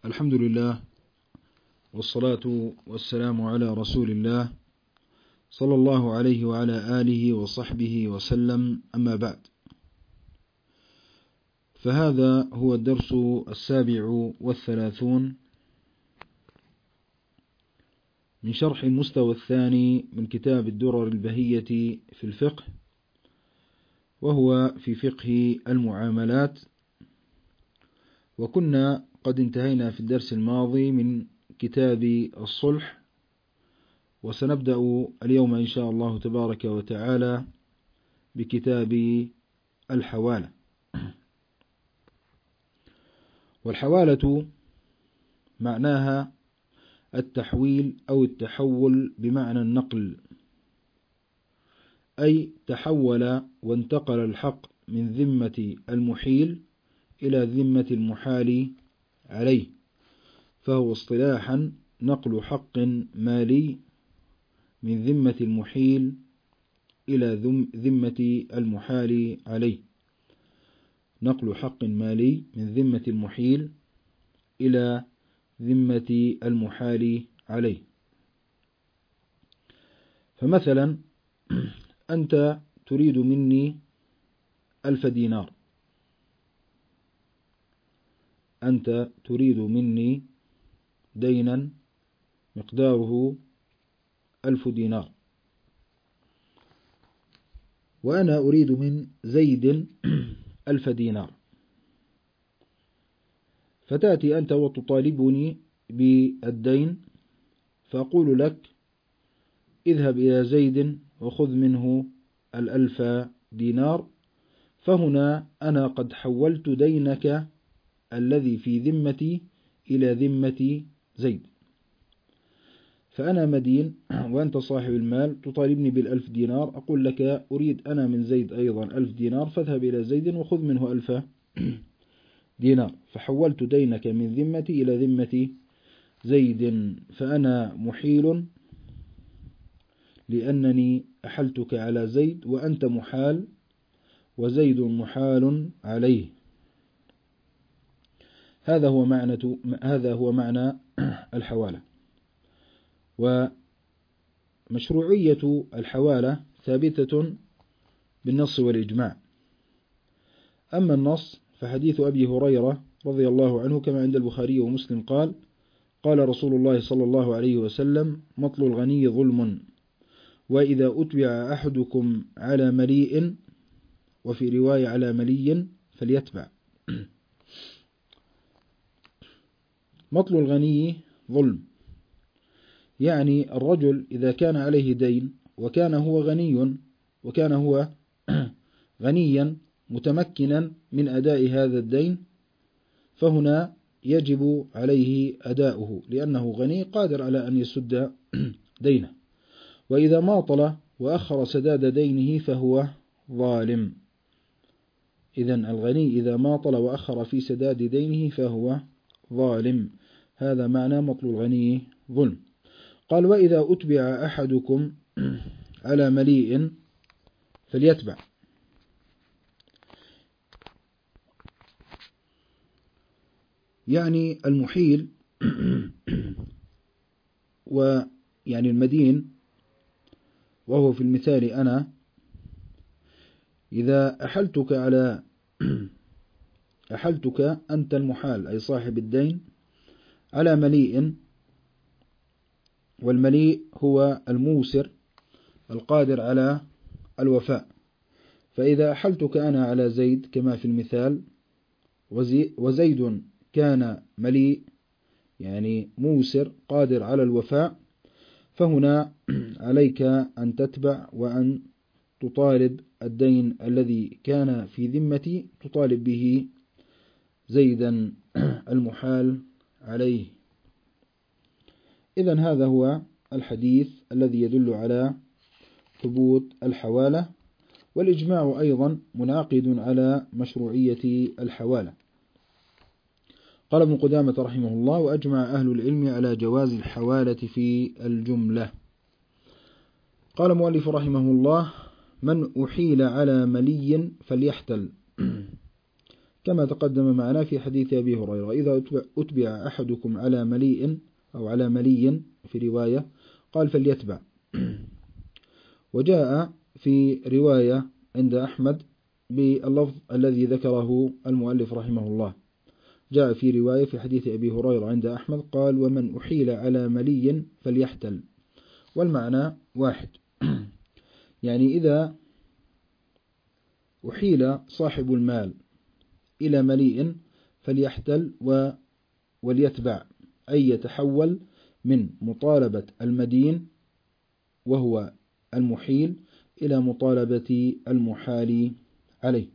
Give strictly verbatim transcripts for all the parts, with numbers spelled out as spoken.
الحمد لله والصلاة والسلام على رسول الله صلى الله عليه وعلى آله وصحبه وسلم، أما بعد، فهذا هو الدرس السابع والثلاثون من شرح المستوى الثاني من كتاب الدرر البهية في الفقه، وهو في فقه المعاملات. وكنا قد انتهينا في الدرس الماضي من كتاب الصلح، وسنبدأ اليوم إن شاء الله تبارك وتعالى بكتاب الحوالة. والحوالة معناها التحويل أو التحول بمعنى النقل، أي تحول وانتقل الحق من ذمة المحيل إلى ذمة المحال عليه، فهو اصطلاحا نقل حق مالي من ذمة المحيل إلى ذمة المحال عليه. نقل حق مالي من ذمة المحيل إلى ذمة المحال عليه. فمثلا أنت تريد مني ألف دينار، أنت تريد مني دينا مقداره ألف دينار، وأنا أريد من زيد ألف دينار، فتأتي أنت وتطالبني بالدين، فأقول لك اذهب إلى زيد وخذ منه الألف دينار. فهنا أنا قد حولت دينك الذي في ذمتي إلى ذمة زيد، فأنا مدين وأنت صاحب المال، تطالبني بالألف دينار، أقول لك أريد أنا من زيد أيضا ألف دينار، فاذهب إلى زيد وخذ منه ألف دينار، فحولت دينك من ذمتي إلى ذمة زيد، فأنا محيل لأنني أحلتك على زيد، وأنت محال وزيد محال عليه. هذا هو معنى هذا هو معنى الحوالة. ومشروعية الحوالة ثابتة بالنص والإجماع. أما النص فحديث أبي هريرة رضي الله عنه كما عند البخاري ومسلم قال: قال رسول الله صلى الله عليه وسلم: مطل الغني ظلم، وإذا أتبع أحدكم على مليء، وفي رواية على ملي، فليتبع. مطل الغني ظلم، يعني الرجل إذا كان عليه دين وكان هو غني وكان هو غنيا متمكنا من أداء هذا الدين، فهنا يجب عليه أداؤه، لأنه غني قادر على أن يسد دينه. وإذا ماطل وأخر سداد دينه فهو ظالم. إذن الغني إذا ماطل وأخر في سداد دينه فهو ظالم. هذا معنى مطل الغني ظلم. قال: وإذا أتبع أحدكم على مليء فليتبع. يعني المحيل ويعني المدين، وهو في المثال أنا، إذا أحلتك على أحلتك أنت المحال أي صاحب الدين على مليء، والمليء هو الموسر القادر على الوفاء، فإذا أحلتك أنا على زيد كما في المثال، وزيد كان مليء يعني موسر قادر على الوفاء، فهنا عليك أن تتبع وأن تطالب الدين الذي كان في ذمتي، تطالب به زيدا المحال عليه. إذن هذا هو الحديث الذي يدل على ثبوت الحوالة، والإجماع أيضا منعقد على مشروعية الحوالة. قال ابن قدامة رحمه الله: وأجمع أهل العلم على جواز الحوالة في الجملة. قال مؤلف رحمه الله: من أحيل على ملي فليحتل. كما تقدم معنا في حديث أبي هريرة: إذا أتبع أحدكم على مليء أو على ملي في رواية قال فليتبع. وجاء في رواية عند أحمد باللفظ الذي ذكره المؤلف رحمه الله، جاء في رواية في حديث أبي هريرة عند أحمد قال: ومن أحيل على ملي فليحتل. والمعنى واحد، يعني إذا أحيل صاحب المال إلى مليء فليحتل وليتبع، أي يتحول من مطالبة المدين وهو المحيل إلى مطالبة المحال عليه.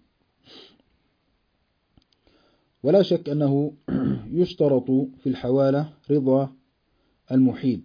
ولا شك أنه يشترط في الحوالة رضا المحيل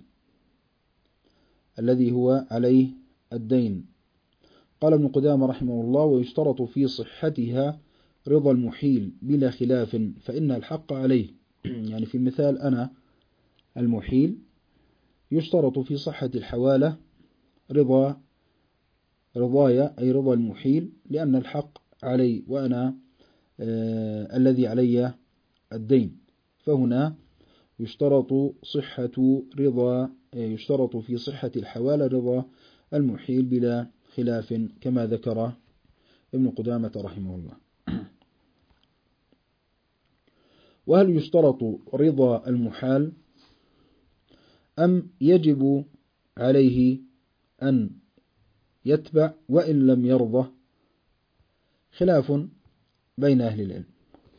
الذي هو عليه الدين. قال ابن قدامة رحمه الله: ويشترط في صحتها رضا المحيل بلا خلاف فإن الحق عليه. يعني في المثال أنا المحيل، يشترط في صحة الحوالة رضا رضايا أي رضا المحيل، لأن الحق علي وأنا آه الذي علي الدين. فهنا يشترط صحة رضا يشترط في صحة الحوالة رضا المحيل بلا خلاف كما ذكر ابن قدامة رحمه الله. وهل يشترط رضا المحال أم يجب عليه أن يتبع وإن لم يرضى؟ خلاف بين أهل العلم.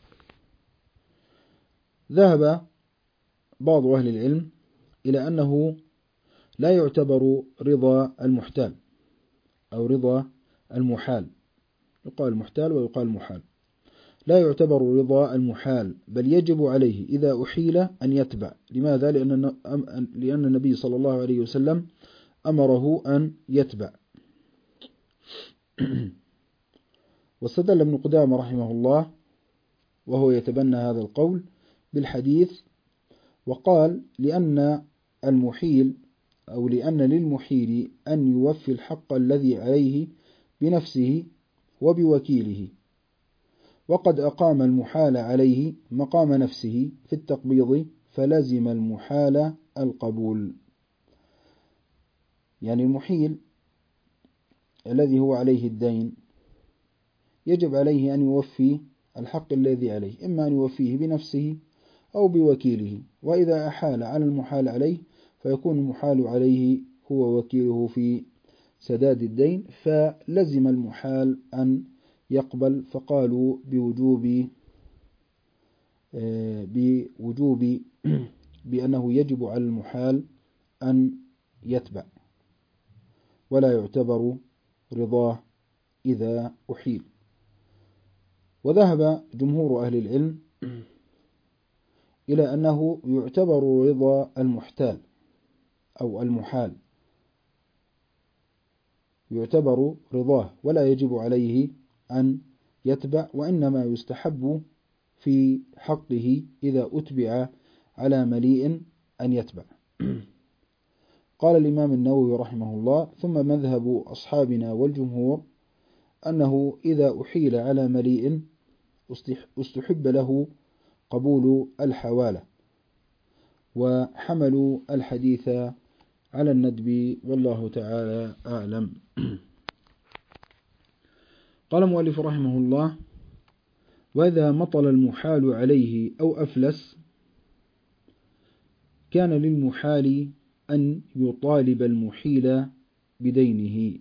ذهب بعض أهل العلم إلى أنه لا يعتبر رضا المحتال أو رضا المحال، يقال محتال ويقال محال، لا يعتبر رضا المحال، بل يجب عليه إذا أحيل أن يتبع. لماذا؟ لأن لأن النبي صلى الله عليه وسلم أمره أن يتبع. واستدل ابن قدامة رحمه الله وهو يتبنى هذا القول بالحديث، وقال: لأن المحيل أو لأن للمحيل أن يوفي الحق الذي عليه بنفسه وبوكيله، وقد أقام المحال عليه مقام نفسه في التقبيض فلزم المحال القبول. يعني المحيل الذي هو عليه الدين يجب عليه أن يوفي الحق الذي عليه، إما أن يوفيه بنفسه أو بوكيله، وإذا أحال على المحال عليه فيكون المحال عليه هو وكيله في سداد الدين، فلزم المحال أن يقبل. فقالوا بوجوب بوجوب بأنه يجب على المحال أن يتبع ولا يعتبر رضاه إذا أحيل. وذهب جمهور أهل العلم إلى أنه يعتبر رضا المحتال أو المحال، يعتبر رضاه ولا يجب عليه أن يتبع، وإنما يستحب في حقه إذا أتبع على مليء أن يتبع. قال الإمام النووي رحمه الله: ثم مذهب أصحابنا والجمهور أنه إذا أحيل على مليء استحب له قبول الحوالة، وحملوا الحديث على الندب والله تعالى أعلم. قال المؤلف رحمه الله: وإذا مطل المحال عليه أو أفلس كان للمحال أن يطالب المحيل بدينه.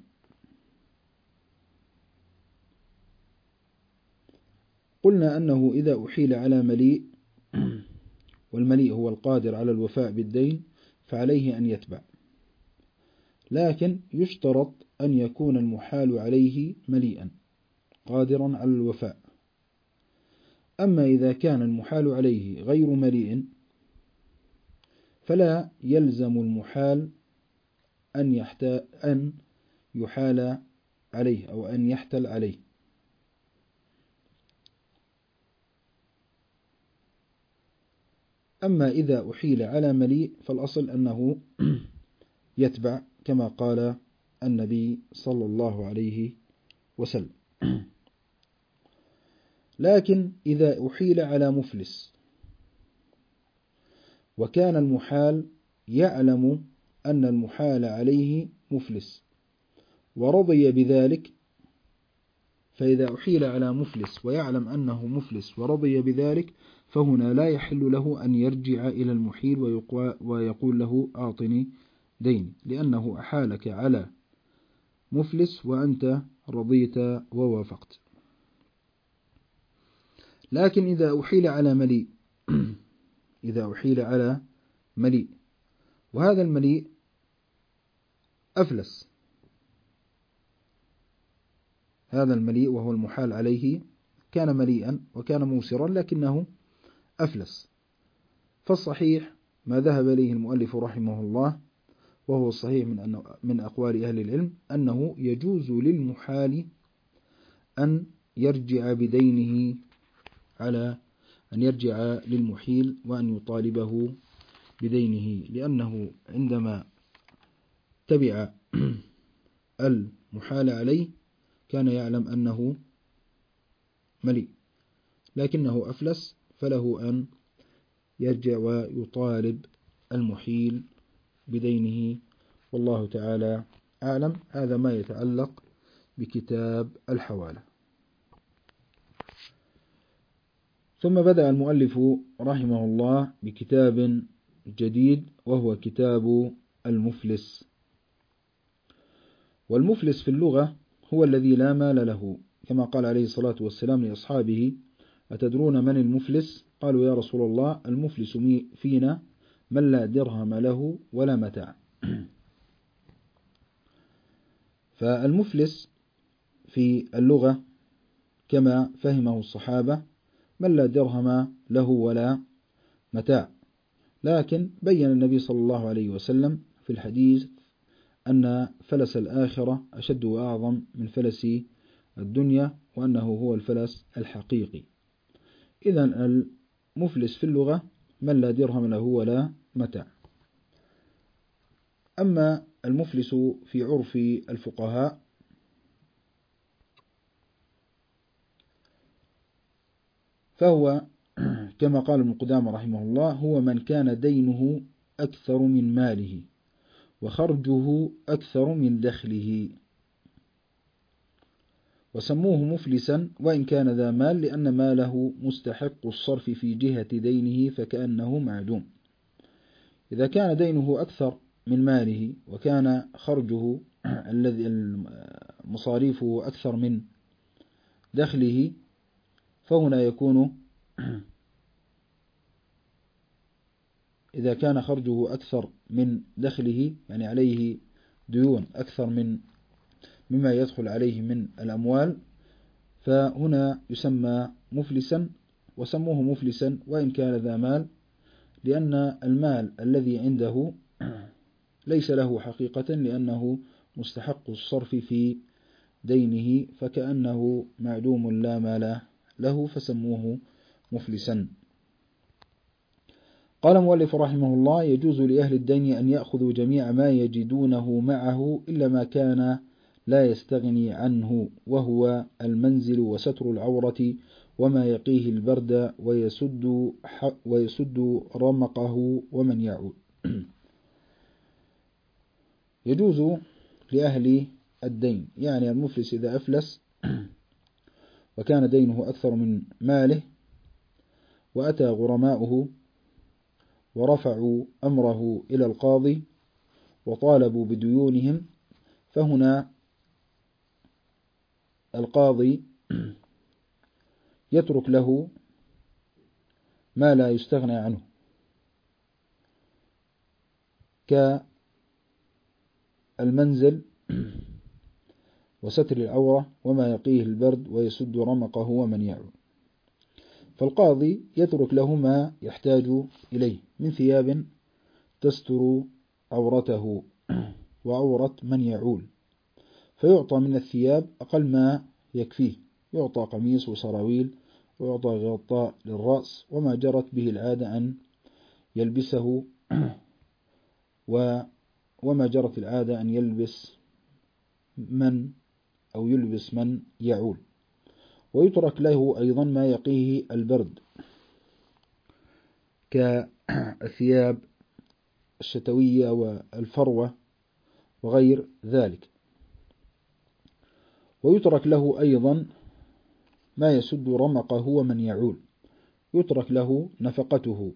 قلنا أنه إذا أحيل على مليء، والمليء هو القادر على الوفاء بالدين، فعليه أن يتبع، لكن يشترط أن يكون المحال عليه مليئا قادرا على الوفاء. أما إذا كان المحال عليه غير مليء فلا يلزم المحال أن يحتال أن يحال عليه أو أن يحتل عليه. أما إذا أحيل على مليء فالأصل أنه يتبع كما قال النبي صلى الله عليه وسلم. لكن إذا أحيل على مفلس وكان المحال يعلم أن المحال عليه مفلس ورضي بذلك، فإذا أحيل على مفلس ويعلم أنه مفلس ورضي بذلك فهنا لا يحل له أن يرجع إلى المحيل ويقول له أعطني دين، لأنه أحالك على مفلس وأنت رضيت ووافقت. لكن إذا أحيل على مليء إذا أحيل على مليء وهذا المليء أفلس، هذا المليء وهو المحال عليه كان مليئا وكان موسرا لكنه أفلس، فالصحيح ما ذهب إليه المؤلف رحمه الله وهو الصحيح من من أقوال أهل العلم أنه يجوز للمحال أن يرجع بدينه على أن يرجع للمحيل وأن يطالبه بدينه، لأنه عندما تبع المحال عليه كان يعلم أنه مليء لكنه أفلس، فله أن يرجع ويطالب المحيل بدينه، والله تعالى أعلم. هذا ما يتعلق بكتاب الحوالة. ثم بدأ المؤلف رحمه الله بكتاب جديد وهو كتاب المفلس. والمفلس في اللغة هو الذي لا مال له، كما قال عليه الصلاة والسلام لأصحابه: أتدرون من المفلس؟ قالوا: يا رسول الله، المفلس فينا من لا درهم له ولا متاع. فالمفلس في اللغة كما فهمه الصحابة من لا درهم له ولا متاع، لكن بين النبي صلى الله عليه وسلم في الحديث أن فلس الآخرة أشد وأعظم من فلس الدنيا، وأنه هو الفلس الحقيقي. إذن المفلس في اللغة من لا درهم له ولا متاع. أما المفلس في عرف الفقهاء فهو كما قال ابن قدامة رحمه الله: هو من كان دينه أكثر من ماله وخرجه أكثر من دخله، وسموه مفلسا وإن كان ذا مال، لأن ماله مستحق الصرف في جهة دينه فكأنه معدوم. إذا كان دينه أكثر من ماله وكان خرجه الذي مصاريفه أكثر من دخله فهنا يكون إذا كان خرجه أكثر من دخله يعني عليه ديون أكثر من مما يدخل عليه من الأموال، فهنا يسمى مفلسا، وسموه مفلسا وإن كان ذا مال، لأن المال الذي عنده ليس له حقيقة، لأنه مستحق الصرف في دينه فكأنه معدوم لا مال له، فسموه مفلسا. قال مؤلف رحمه الله: يجوز لأهل الدين أن يأخذوا جميع ما يجدونه معه إلا ما كان لا يستغني عنه، وهو المنزل وستر العورة وما يقيه البرد ويسد, ويسد رمقه ومن يعود. يجوز لأهل الدين، يعني المفلس إذا أفلس وكان دينه أكثر من ماله وأتى غرماؤه ورفعوا أمره إلى القاضي وطالبوا بديونهم، فهنا القاضي يترك له ما لا يستغنى عنه كالمنزل وستر العورة وما يقيه البرد ويسد رمقه ومن يعود. فالقاضي يترك له ما يحتاج إليه من ثياب تستر عورته وعورة من يعول، فيعطى من الثياب أقل ما يكفيه، يعطى قميص وسراويل ويعطى غطاء للرأس وما جرت به العادة أن يلبسه وما جرت العادة أن يلبس من أو يلبس من يعول. ويترك له أيضا ما يقيه البرد كالثياب الشتوية والفروة وغير ذلك. ويترك له أيضا ما يسد رمقه ومن يعول، يترك له نفقته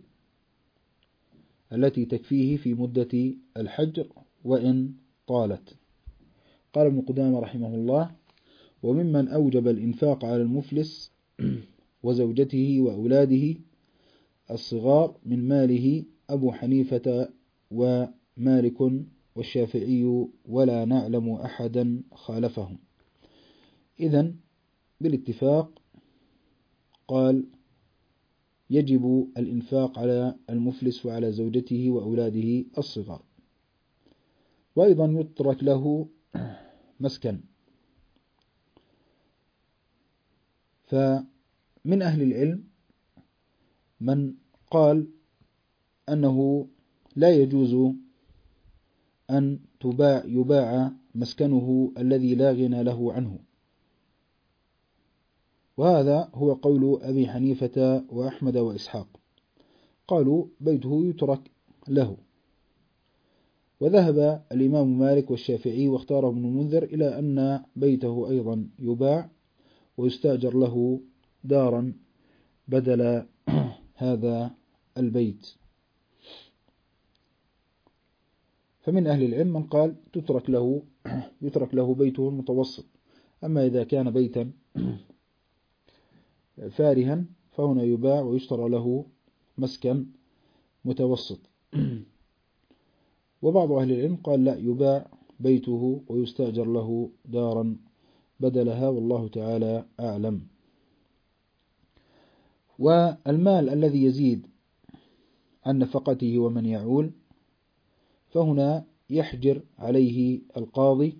التي تكفيه في مدة الحجر وإن طالت. قال ابن قدامة رحمه الله: وممن أوجب الإنفاق على المفلس وزوجته وأولاده الصغار من ماله أبو حنيفة ومالك والشافعي، ولا نعلم أحدا خالفهم. إذن بالاتفاق قال يجب الإنفاق على المفلس وعلى زوجته وأولاده الصغار. وأيضا يترك له مسكن. فمن أهل العلم من قال أنه لا يجوز أن تباع يباع مسكنه الذي لا غنى له عنه، وهذا هو قول أبي حنيفة وأحمد وإسحاق، قالوا بيته يترك له. وذهب الإمام مالك والشافعي واختاره ابن المنذر إلى أن بيته أيضا يباع ويستأجر له دارا بدل هذا البيت. فمن أهل العلم من قال تترك له يترك له بيته المتوسط. أما إذا كان بيتا فارها فهنا يباع ويشترى له مسكن متوسط. وبعض أهل العلم قال لا، يباع بيته ويستأجر له دارا بدلها، والله تعالى أعلم. والمال الذي يزيد عن نفقته ومن يعول فهنا يحجر عليه القاضي،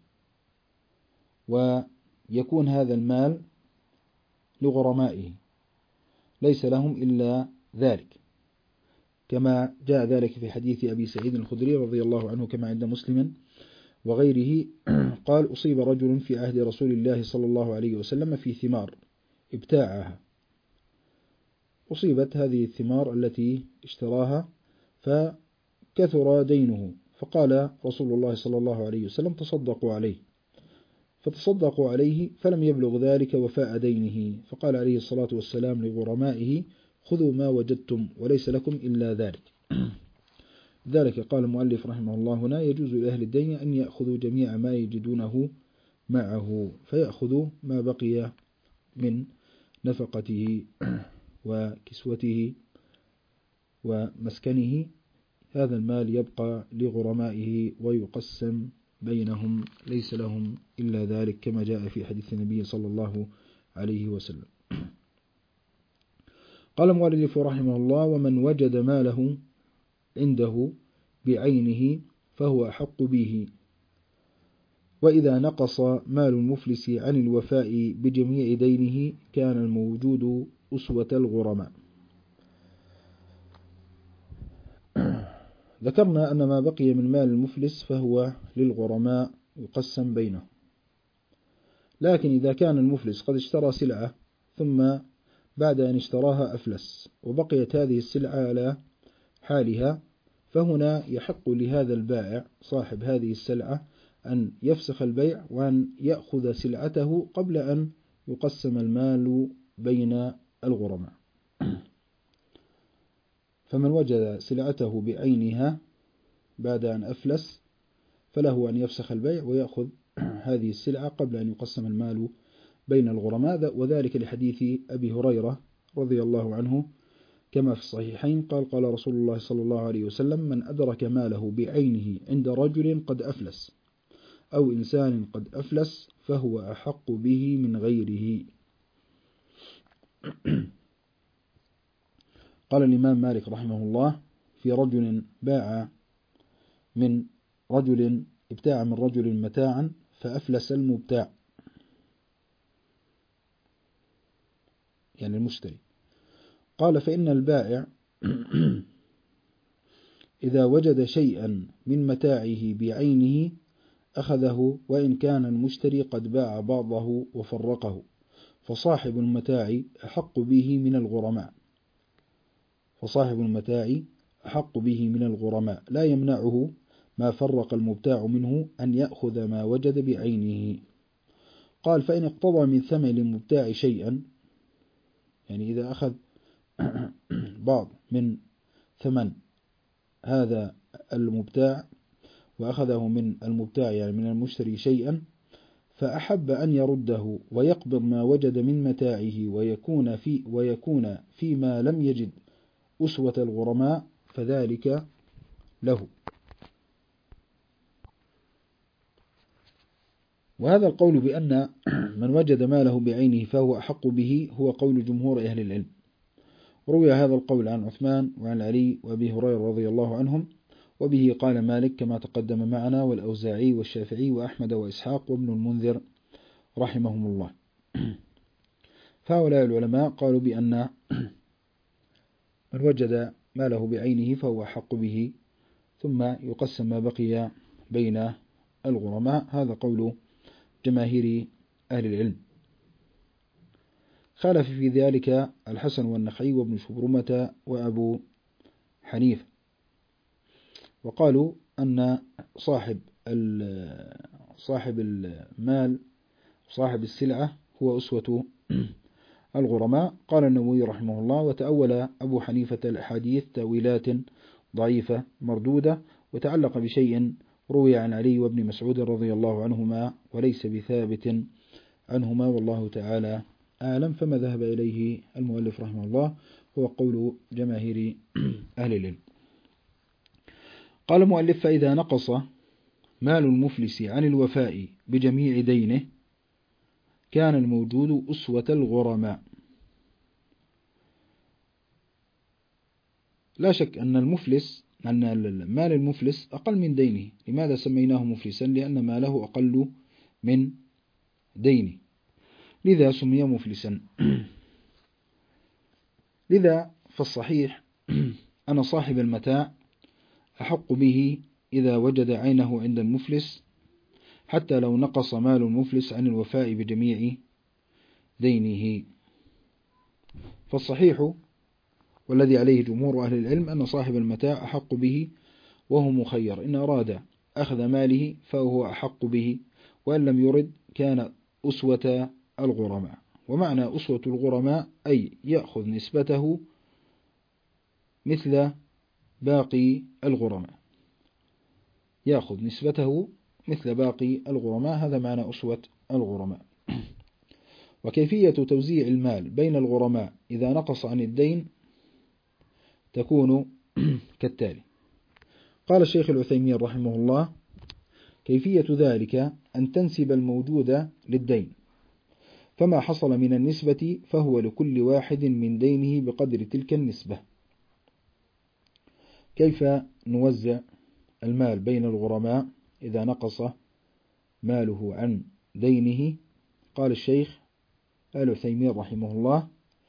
ويكون هذا المال لغرمائه ليس لهم إلا ذلك، كما جاء ذلك في حديث أبي سعيد الخدري رضي الله عنه كما عند مسلم وغيره قال: أصيب رجل في عهد رسول الله صلى الله عليه وسلم في ثمار ابتاعها، أصيبت هذه الثمار التي اشتراها فكثر دينه، فقال رسول الله صلى الله عليه وسلم: تصدقوا عليه. فتصدقوا عليه فلم يبلغ ذلك وفاء دينه، فقال عليه الصلاة والسلام لغرمائه: خذوا ما وجدتم وليس لكم إلا ذلك. ذلك قال المؤلف رحمه الله هنا: يجوز لأهل الدين أن يأخذوا جميع ما يجدونه معه، فيأخذوا ما بقي من نفقته وكسوته ومسكنه، هذا المال يبقى لغرمائه ويقسم بينهم، ليس لهم إلا ذلك، كما جاء في حديث النبي صلى الله عليه وسلم. قال المؤلف رحمه الله: ومن وجد ماله عنده بعينه فهو أحق به، وإذا نقص مال المفلس عن الوفاء بجميع دينه كان الموجود أسوة الغرماء. ذكرنا أن ما بقي من مال المفلس فهو للغرماء يقسم بينه، لكن إذا كان المفلس قد اشترى سلعة ثم بعد أن اشتراها أفلس وبقيت هذه السلعة على حالها، فهنا يحق لهذا البائع صاحب هذه السلعة أن يفسخ البيع وأن يأخذ سلعته قبل أن يقسم المال بين الغرماء. فمن وجد سلعته بعينها بعد أن أفلس فله أن يفسخ البيع ويأخذ هذه السلعة قبل أن يقسم المال بين الغرماء، وذلك لحديث أبي هريرة رضي الله عنه كما في الصحيحين قال: قال رسول الله صلى الله عليه وسلم: من أدرك ماله بعينه عند رجل قد أفلس أو إنسان قد أفلس فهو أحق به من غيره. قال الإمام مالك رحمه الله: في رجل باع من رجل ابتاع من رجل متاعا فأفلس المبتاع، يعني المشتري. قال: فإن البائع إذا وجد شيئا من متاعه بعينه أخذه، وإن كان المشتري قد باع بعضه وفرقه، فصاحب المتاع أحق به من الغرماء فصاحب المتاع أحق به من الغرماء لا يمنعه ما فرق المبتاع منه أن يأخذ ما وجد بعينه. قال فإن اقتضى من ثمن المبتاع شيئا، يعني إذا أخذ بعض من ثمن هذا المبتاع وأخذه من المبتاع يعني من المشتري شيئا، فأحب أن يرده ويقبض ما وجد من متاعه ويكون في ويكون فيما لم يجد أسوة الغرماء فذلك له. وهذا القول بأن من وجد ماله بعينه فهو أحق به هو قول جمهور أهل العلم. روي هذا القول عن عثمان وعن علي وأبي هريرة رضي الله عنهم، وبه قال مالك كما تقدم معنا والأوزاعي والشافعي وأحمد وإسحاق وابن المنذر رحمهم الله. فهؤلاء العلماء قالوا بأن من وجد ماله بعينه فهو أحق به، ثم يقسم ما بقي بين الغرماء. هذا قول جماهير أهل العلم. خالف في ذلك الحسن والنخعي وابن شبرمة وأبو حنيفة، وقالوا أن صاحب صاحب المال صاحب السلعة هو أسوة الغرماء. قال النووي رحمه الله وتأول أبو حنيفة الأحاديث تأويلات ضعيفة مردودة، وتعلق بشيء روي عن علي وابن مسعود رضي الله عنهما وليس بثابت عنهما والله تعالى أعلم. فما ذهب إليه المؤلف رحمه الله هو قول جماهير أهل العلم. قال المؤلف فإذا نقص مال المفلس عن الوفاء بجميع دينه كان الموجود أسوة الغرماء. لا شك أن المفلس أن المال المفلس أقل من دينه. لماذا سميناه مفلسا؟ لأن ماله أقل من دينه، لذا سمي مفلسا. لذا فالصحيح أن صاحب المتاع أحق به إذا وجد عينه عند المفلس، حتى لو نقص مال المفلس عن الوفاء بجميع دينه. فالصحيح والذي عليه جمهور أهل العلم أن صاحب المتاع أحق به وهو مخير، إن أراد أخذ ماله فهو أحق به، وإن لم يرد كان أسوة الغرماء. ومعنى أسوة الغرماء أي يأخذ نسبته مثل باقي الغرماء، يأخذ نسبته مثل باقي الغرماء، هذا معنى أسوة الغرماء. وكيفية توزيع المال بين الغرماء إذا نقص عن الدين تكون كالتالي. قال الشيخ العثيمين رحمه الله كيفية ذلك أن تنسب الموجود للدين، فما حصل من النسبة فهو لكل واحد من دينه بقدر تلك النسبة. كيف نوزع المال بين الغرماء إذا نقص ماله عن دينه؟ قال الشيخ العثيمين رحمه الله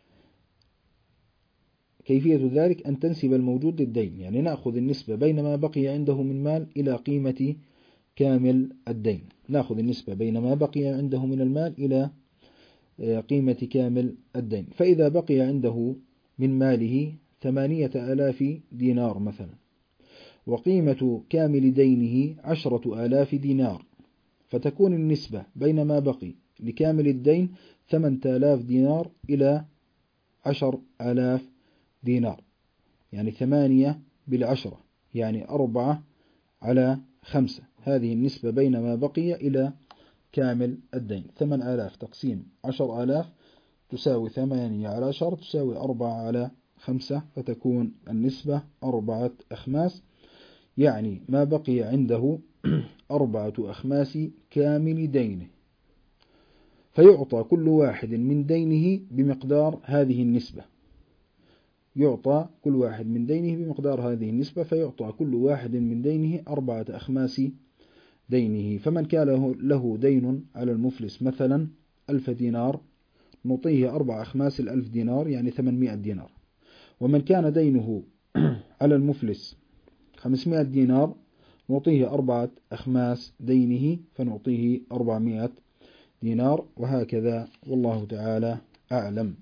كيفية ذلك أن تنسب الموجود للدين، يعني نأخذ النسبة بين ما بقي عنده من مال إلى قيمة كامل الدين، نأخذ النسبة بين ما بقي عنده من المال إلى قيمة كامل الدين. فإذا بقي عنده من ماله ثمانية آلاف دينار مثلا، وقيمة كامل دينه عشرة آلاف دينار، فتكون النسبة بين ما بقي لكامل الدين ثمانية آلاف دينار إلى عشر آلاف دينار، يعني ثمانية بالعشرة يعني أربعة على خمسة. هذه النسبة بين ما بقي إلى كامل الدين. ثمان آلاف تقسيم عشر آلاف تساوي ثمانية على عشر تساوي أربعة على خمسة، فتكون النسبة أربعة أخماس، يعني ما بقي عنده أربعة أخماس كامل دينه، فيعطى كل واحد من دينه بمقدار هذه النسبة، يعطى كل واحد من دينه بمقدار هذه النسبة، فيعطى كل واحد من دينه أربعة أخماس دينه. فمن كان له دين على المفلس مثلا ألف دينار نعطيه أربع أخماس الألف دينار يعني ثمانمائة دينار. ومن كان دينه على المفلس خمسمائة دينار نعطيه أربعة أخماس دينه فنعطيه أربعمائة دينار، وهكذا والله تعالى أعلم.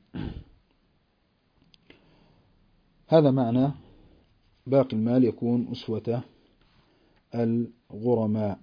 هذا معنى باقي المال يكون أسوة الغرماء.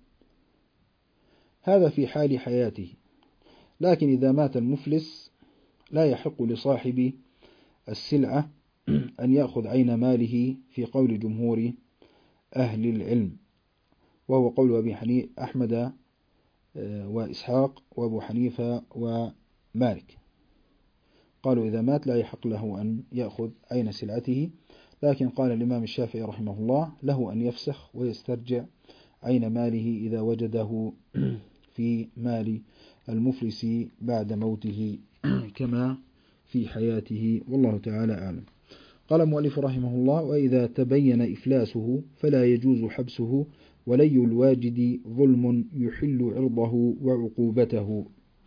هذا في حال حياته، لكن إذا مات المفلس لا يحق لصاحب السلعة أن يأخذ عين ماله في قول جمهور أهل العلم، وهو قول أبي حنيفة أحمد وإسحاق وأبو حنيفة ومالك، قالوا إذا مات لا يحق له أن يأخذ عين سلعته. لكن قال الإمام الشافعي رحمه الله له أن يفسخ ويسترجع عين ماله إذا وجده في مال المفلس بعد موته كما في حياته، والله تعالى أعلم. قال المؤلف رحمه الله: وإذا تبين إفلاسه فلا يجوز حبسه، ولي الواجد ظلم يحل عرضه وعقوبته.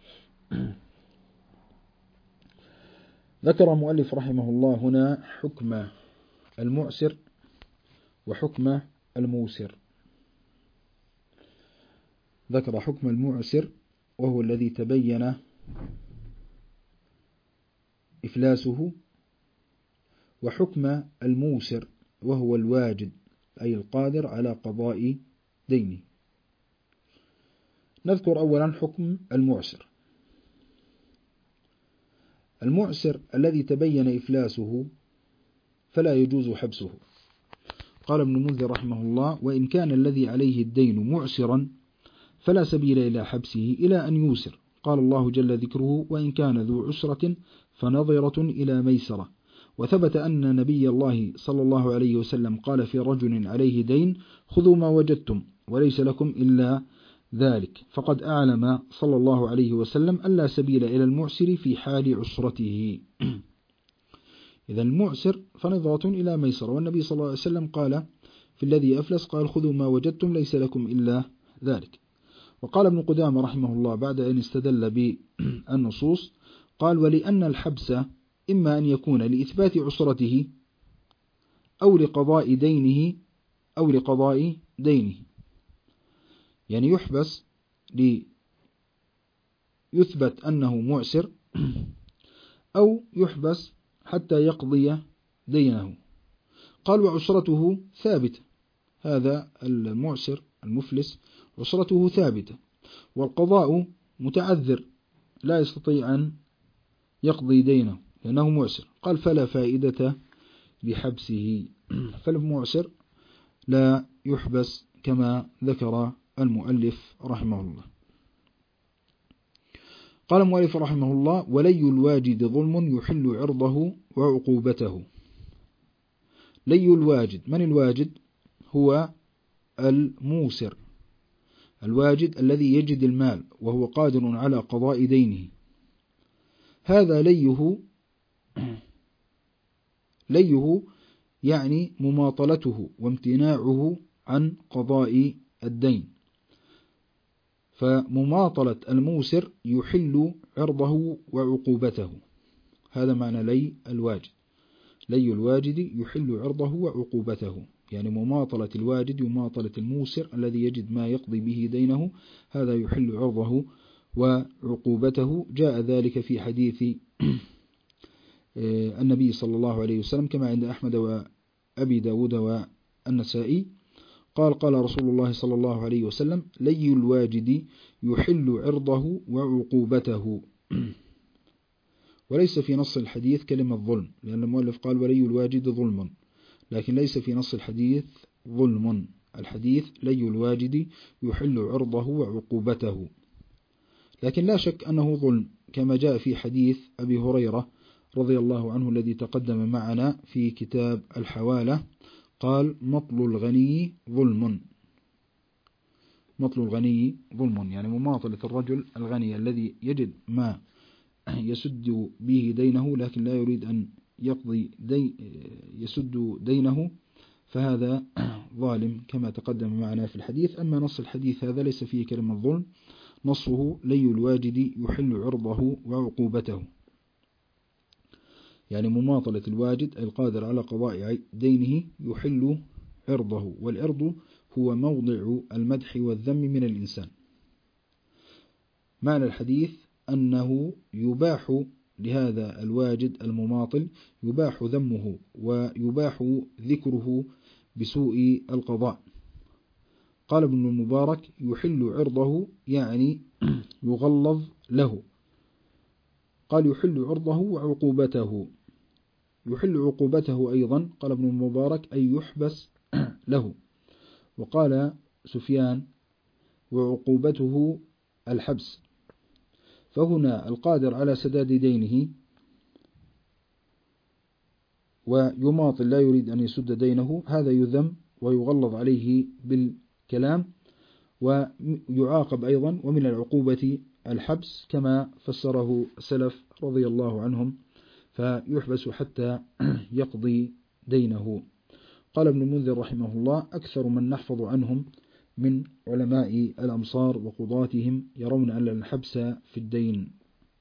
ذكر المؤلف رحمه الله هنا حكم المعسر وحكم الموسر. ذكر حكم المعسر وهو الذي تبين إفلاسه، وحكم الموسر وهو الواجد أي القادر على قضاء دينه. نذكر أولا حكم المعسر. المعسر الذي تبين إفلاسه فلا يجوز حبسه. قال ابن منذر رحمه الله: وإن كان الذي عليه الدين معسرا فلا سبيل إلى حبسه إلى أن يوسر. قال الله جل ذكره: وإن كان ذو عسرة فنظرة إلى ميسرة. وثبت أن نبي الله صلى الله عليه وسلم قال في رجل عليه دين: خذوا ما وجدتم وليس لكم إلا ذلك. فقد أعلم صلى الله عليه وسلم ألا سبيل إلى المعسر في حال عسرته. إذا المعسر فنظرة إلى ميسرة، والنبي صلى الله عليه وسلم قال في الذي أفلس قال: خذوا ما وجدتم ليس لكم إلا ذلك. وقال ابن قدامة رحمه الله بعد أن استدل بالنصوص قال: ولأن الحبس إما أن يكون لإثبات عسرته أو لقضاء دينه أو لقضاء دينه، يعني يحبس ليثبت أنه معسر، أو يحبس حتى يقضي دينه. قال: وعسرته ثابتة، هذا المعسر المفلس عسرته ثابتة، والقضاء متعذر لا يستطيع أن يقضي دينه لأنه معسر. قال: فلا فائدة لحبسه، فالمعسر لا يحبس كما ذكر المؤلف رحمه الله. قال المؤلف رحمه الله: ولي الواجد ظلم يحل عرضه وعقوبته. لي الواجد، من الواجد؟ هو الموسر، الواجد الذي يجد المال وهو قادر على قضاء دينه. هذا ليه ليه يعني مماطلته وامتناعه عن قضاء الدين. فمماطلة الموسر يحل عرضه وعقوبته، هذا معنى لي الواجد. لي الواجد يحل عرضه وعقوبته، يعني مماطلة الواجد يماطلة الموسر الذي يجد ما يقضي به دينه، هذا يحل عرضه وعقوبته. جاء ذلك في حديث النبي صلى الله عليه وسلم كما عند أحمد وأبي داود والنسائي قال: قال رسول الله صلى الله عليه وسلم: لي الواجد يحل عرضه وعقوبته. وليس في نص الحديث كلمة ظلم، لأن المؤلف قال: ولي الواجد ظلم، لكن ليس في نص الحديث ظلم. الحديث لي الواجد يحل عرضه وعقوبته، لكن لا شك أنه ظلم، كما جاء في حديث أبي هريرة رضي الله عنه الذي تقدم معنا في كتاب الحوالة، قال: مطل الغني ظلم. مطل الغني ظلم، يعني مماطلة الرجل الغني الذي يجد ما يسد به دينه لكن لا يريد أن يقضي دي يسد دينه، فهذا ظالم كما تقدم معنا في الحديث. أما نص الحديث هذا ليس فيه كلمة ظلم، نصه لي الواجد يحل عرضه وعقوبته، يعني مماطلة الواجد القادر على قضاء دينه يحل عرضه. والعرض هو موضع المدح والذم من الإنسان، معنى الحديث أنه يباح لهذا الواجد المماطل يباح ذمه ويباح ذكره بسوء القضاء. قال ابن المبارك يحل عرضه يعني يغلظ له. قال يحل عرضه وعقوبته، يحل عقوبته أيضا قال ابن المبارك أي يحبس له. وقال سفيان وعقوبته الحبس. فهنا القادر على سداد دينه ويماطل لا يريد أن يسد دينه هذا يذم ويغلظ عليه بالكلام ويعاقب أيضا، ومن العقوبة الحبس كما فسره السلف رضي الله عنهم، فيحبس حتى يقضي دينه. قال ابن المنذر رحمه الله أكثر من نحفظ عنهم من علماء الأمصار وقضاتهم يرون أن الحبس في الدين.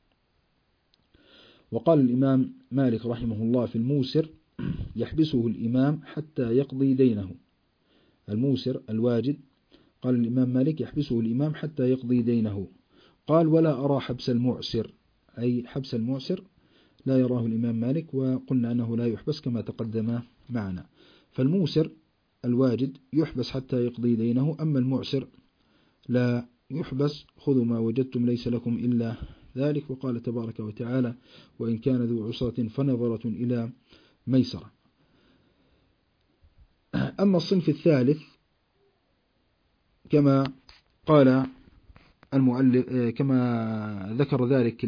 وقال الإمام مالك رحمه الله في الموسر يحبسه الإمام حتى يقضي دينه. الموسر الواجد قال الإمام مالك يحبسه الإمام حتى يقضي دينه. قال ولا أرى حبس المعسر، أي حبس المعسر لا يراه الإمام مالك، وقلنا أنه لا يحبس كما تقدم معنا. فالموسر الواجد يحبس حتى يقضي دينه، أما المعسر لا يحبس. خذوا ما وجدتم ليس لكم إلا ذلك. وقال تبارك وتعالى وإن كان ذو عسرة فنظرة إلى ميسرة. أما الصنف الثالث كما قال المؤلف كما ذكر ذلك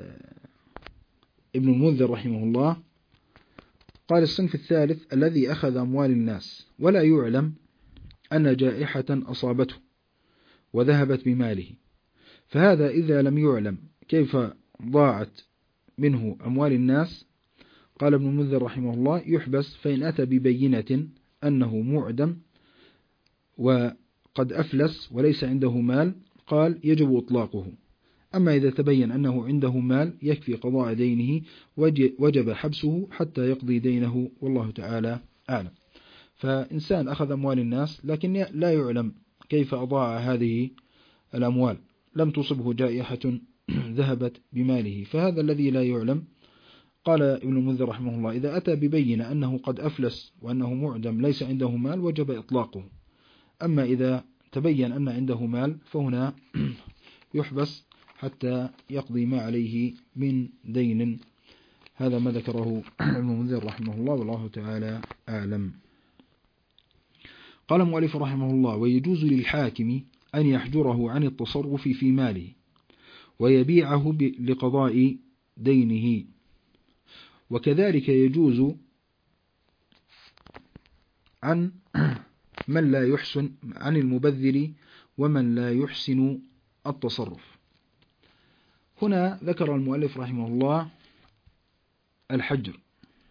ابن المنذر رحمه الله، قال الصنف الثالث الذي أخذ أموال الناس ولا يعلم أن جائحة أصابته وذهبت بماله، فهذا إذا لم يعلم كيف ضاعت منه أموال الناس، قال ابن المنذر رحمه الله يحبس فإن أتى ببينة أنه معدم وقد أفلس وليس عنده مال قال يجب إطلاقه. أما إذا تبين أنه عنده مال يكفي قضاء دينه وجب حبسه حتى يقضي دينه، والله تعالى أعلم. فإنسان أخذ أموال الناس لكن لا يعلم كيف أضاع هذه الأموال، لم تصبه جائحة ذهبت بماله، فهذا الذي لا يعلم قال ابن المنذر رحمه الله إذا أتى ببينة أنه قد أفلس وأنه معدم ليس عنده مال وجب إطلاقه. أما إذا تبين أن عنده مال فهنا يحبس حتى يقضي ما عليه من دين. هذا ما ذكره ابن المنذر رحمه الله والله تعالى أعلم. قال المؤلف رحمه الله ويجوز للحاكم أن يحجره عن التصرف في ماله ويبيعه لقضاء دينه، وكذلك يجوز عن من لا يحسن عن المبذر ومن لا يحسن التصرف. هنا ذكر المؤلف رحمه الله الحجر،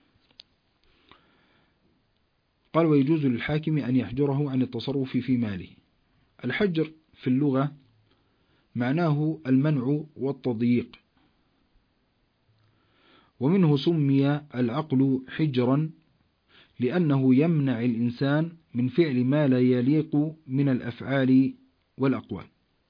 قال ويجوز للحاكم أن يحجره عن التصرف في ماله. الحجر في اللغة معناه المنع والتضييق، ومنه سمي العقل حجرا لأنه يمنع الإنسان من فعل ما لا يليق من الأفعال والأقوال.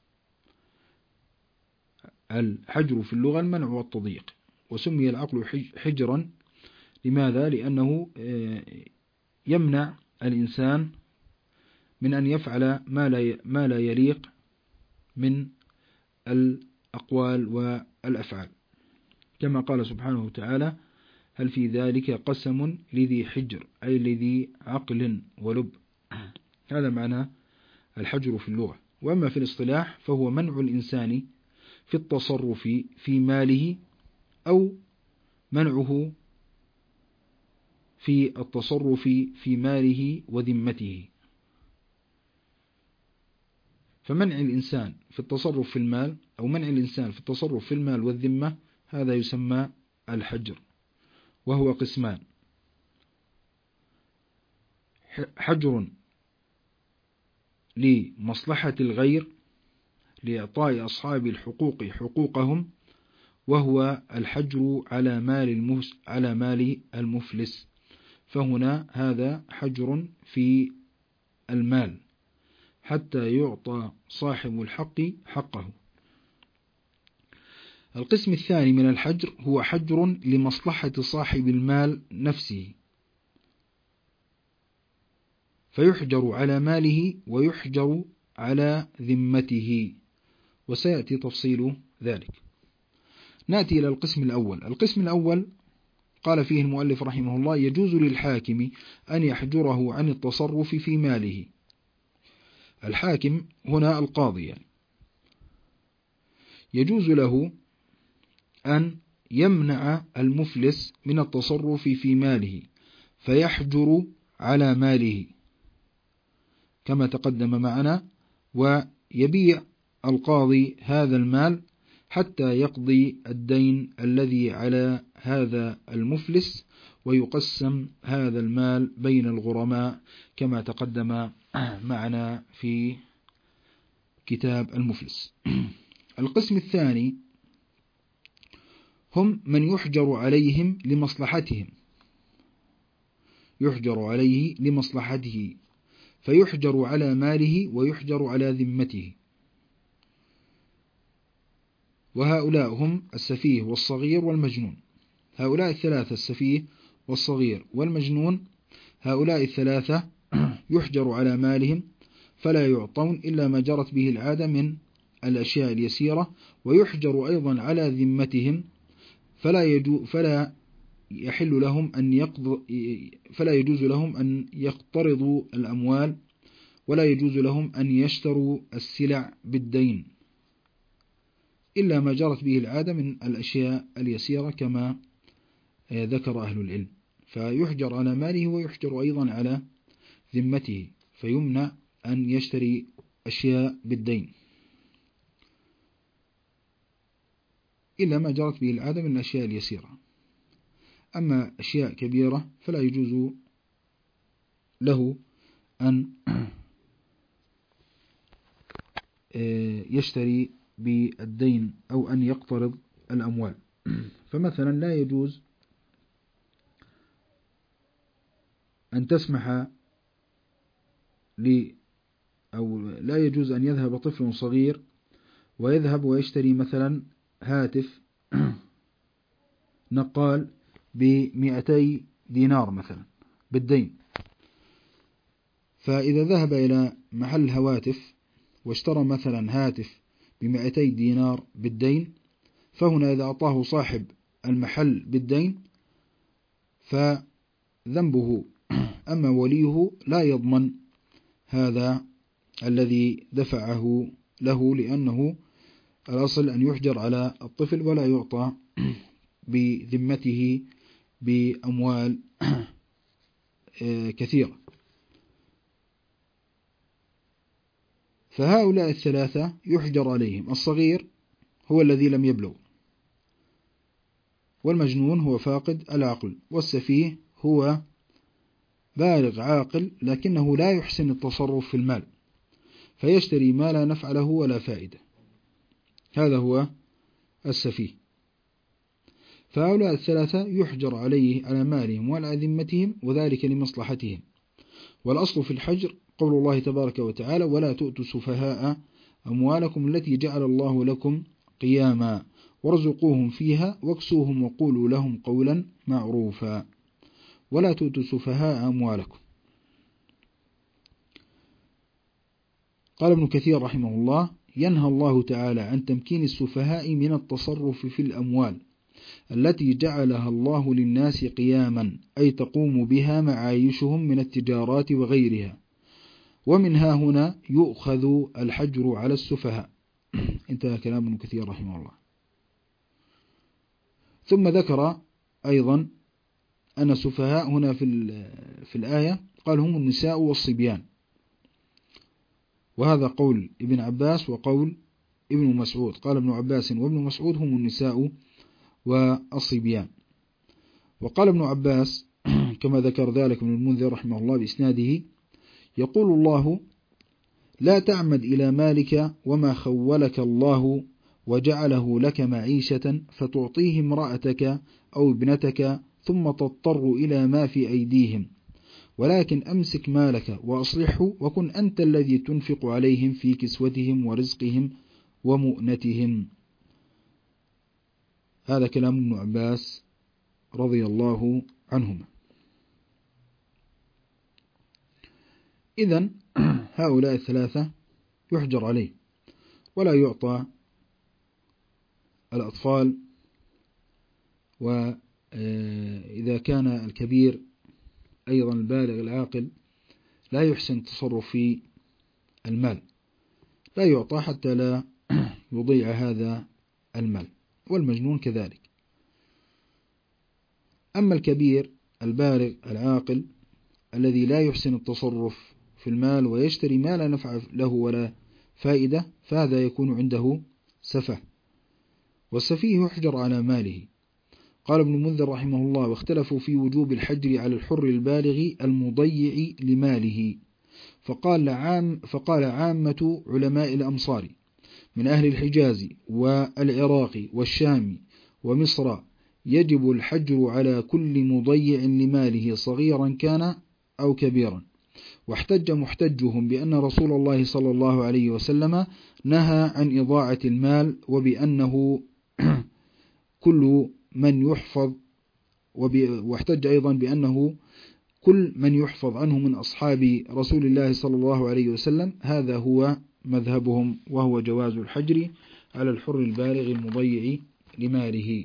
الحجر في اللغة المنع والتضييق، وسمي العقل حجرا لماذا؟ لأنه يمنع الإنسان من أن يفعل ما لا يليق من الأقوال والأفعال، كما قال سبحانه وتعالى هل في ذلك قسم لذي حجر أي لذي عقل ولب. هذا معنى الحجر في اللغة. وأما في الاصطلاح فهو منع الإنسان في التصرف في ماله أو منعه في التصرف في ماله وذمته. فمنع الإنسان في التصرف في المال أو منع الإنسان في التصرف في المال والذمة هذا يسمى الحجر، وهو قسمان: حجر لمصلحة الغير لإعطاء أصحاب الحقوق حقوقهم، وهو الحجر على مال على مال المفلس. فهنا هذا حجر في المال حتى يعطى صاحب الحق حقه. القسم الثاني من الحجر هو حجر لمصلحة صاحب المال نفسه، فيحجر على ماله ويحجر على ذمته، وسيأتي تفصيل ذلك. نأتي إلى القسم الأول. القسم الأول قال فيه المؤلف رحمه الله: يجوز للحاكم أن يحجره عن التصرف في ماله. الحاكم هنا القاضي يعني، يجوز له أن يمنع المفلس من التصرف في ماله فيحجر على ماله كما تقدم معنا، ويبيع القاضي هذا المال حتى يقضي الدين الذي على هذا المفلس، ويقسم هذا المال بين الغرماء كما تقدم معنا في كتاب المفلس. القسم الثاني هم من يحجر عليهم لمصلحتهم، يحجر عليه لمصلحته فيحجر على ماله ويحجر على ذمته، وهؤلاء هم السفيه والصغير والمجنون. هؤلاء الثلاثة السفيه والصغير والمجنون، هؤلاء الثلاثة يحجر على مالهم فلا يعطون إلا ما جرت به العادة من الأشياء اليسيرة، ويحجر أيضا على ذمتهم فلا يجو فلا يحل لهم أن يقض فلا يجوز لهم أن يقترضوا الأموال، ولا يجوز لهم أن يشتروا السلع بالدين إلا ما جرت به العادة من الأشياء اليسيرة كما ذكر أهل العلم. فيحجر على ماله ويحجر أيضا على ذمته، فيمنع أن يشتري أشياء بالدين إلا ما جرت به العادة من الأشياء اليسيرة. أما أشياء كبيرة فلا يجوز له أن يشتري بالدين أو أن يقترض الأموال. فمثلا لا يجوز أن تسمح لي أو لا يجوز أن يذهب طفل صغير ويذهب ويشتري مثلا هاتف نقال بمئتي دينار مثلا بالدين، فإذا ذهب إلى محل هواتف واشترى مثلا هاتف بمئتي دينار بالدين، فهنا إذا أعطاه صاحب المحل بالدين فذنبه، أما وليه لا يضمن هذا الذي دفعه له، لأنه الأصل أن يحجر على الطفل ولا يعطى بذمته بأموال كثيرة. فهؤلاء الثلاثة يحجر عليهم: الصغير هو الذي لم يبلغ، والمجنون هو فاقد العقل، والسفيه هو بالغ عاقل لكنه لا يحسن التصرف في المال فيشتري ما لا نفع له ولا فائدة، هذا هو السفيه. فهؤلاء الثلاثة يحجر عليه على مالهم وعلى ذمتهم، وذلك لمصلحتهم. والأصل في الحجر قول الله تبارك وتعالى: ولا تؤتوا السفهاء أموالكم التي جعل الله لكم قياما وارزقوهم فيها واكسوهم وقولوا لهم قولا معروفا. ولا تؤتوا السفهاء أموالكم. قال ابن كثير رحمه الله: ينهى الله تعالى عن تمكين السفهاء من التصرف في الأموال التي جعلها الله للناس قياما، أي تقوم بها معايشهم من التجارات وغيرها، ومنها هنا يؤخذ الحجر على السفهاء. انتهى كلام ابن كثير رحمه الله. ثم ذكر أيضا أن السفهاء هنا في في الآية قال هم النساء والصبيان، وهذا قول ابن عباس وقول ابن مسعود. قال ابن عباس وابن مسعود هم النساء والصبيان. وقال ابن عباس كما ذكر ذلك ابن المنذر رحمه الله بإسناده: يقول الله: لا تعمد إلى مالك وما خولك الله وجعله لك معيشة فتعطيه امرأتك أو ابنتك ثم تضطر إلى ما في أيديهم، ولكن أمسك مالك وأصلحه وكن أنت الذي تنفق عليهم في كسوتهم ورزقهم ومؤنتهم. هذا كلام ابن عباس رضي الله عنهما. إذن هؤلاء الثلاثة يحجر عليه ولا يعطى الأطفال، وإذا كان الكبير أيضا البالغ العاقل لا يحسن التصرف في المال لا يعطى حتى لا يضيع هذا المال، والمجنون كذلك. أما الكبير البالغ العاقل الذي لا يحسن التصرف في المال ويشتري ما لا نفع له ولا فائدة، فهذا يكون عنده سفه، والسفيه يحجر على ماله. قال ابن المنذر رحمه الله: واختلفوا في وجوب الحجر على الحر البالغ المضيع لماله، فقال, عام فقال عامة علماء الأمصار من أهل الحجاز والعراق والشام ومصر يجب الحجر على كل مضيع لماله صغيرا كان أو كبيرا. واحتج محتجهم بأن رسول الله صلى الله عليه وسلم نهى عن إضاعة المال، وبأنه كل من يحفظ، واحتج أيضا بأنه كل من يحفظ عنه من أصحاب رسول الله صلى الله عليه وسلم هذا هو مذهبهم، وهو جواز الحجر على الحر البالغ المضيع لماله.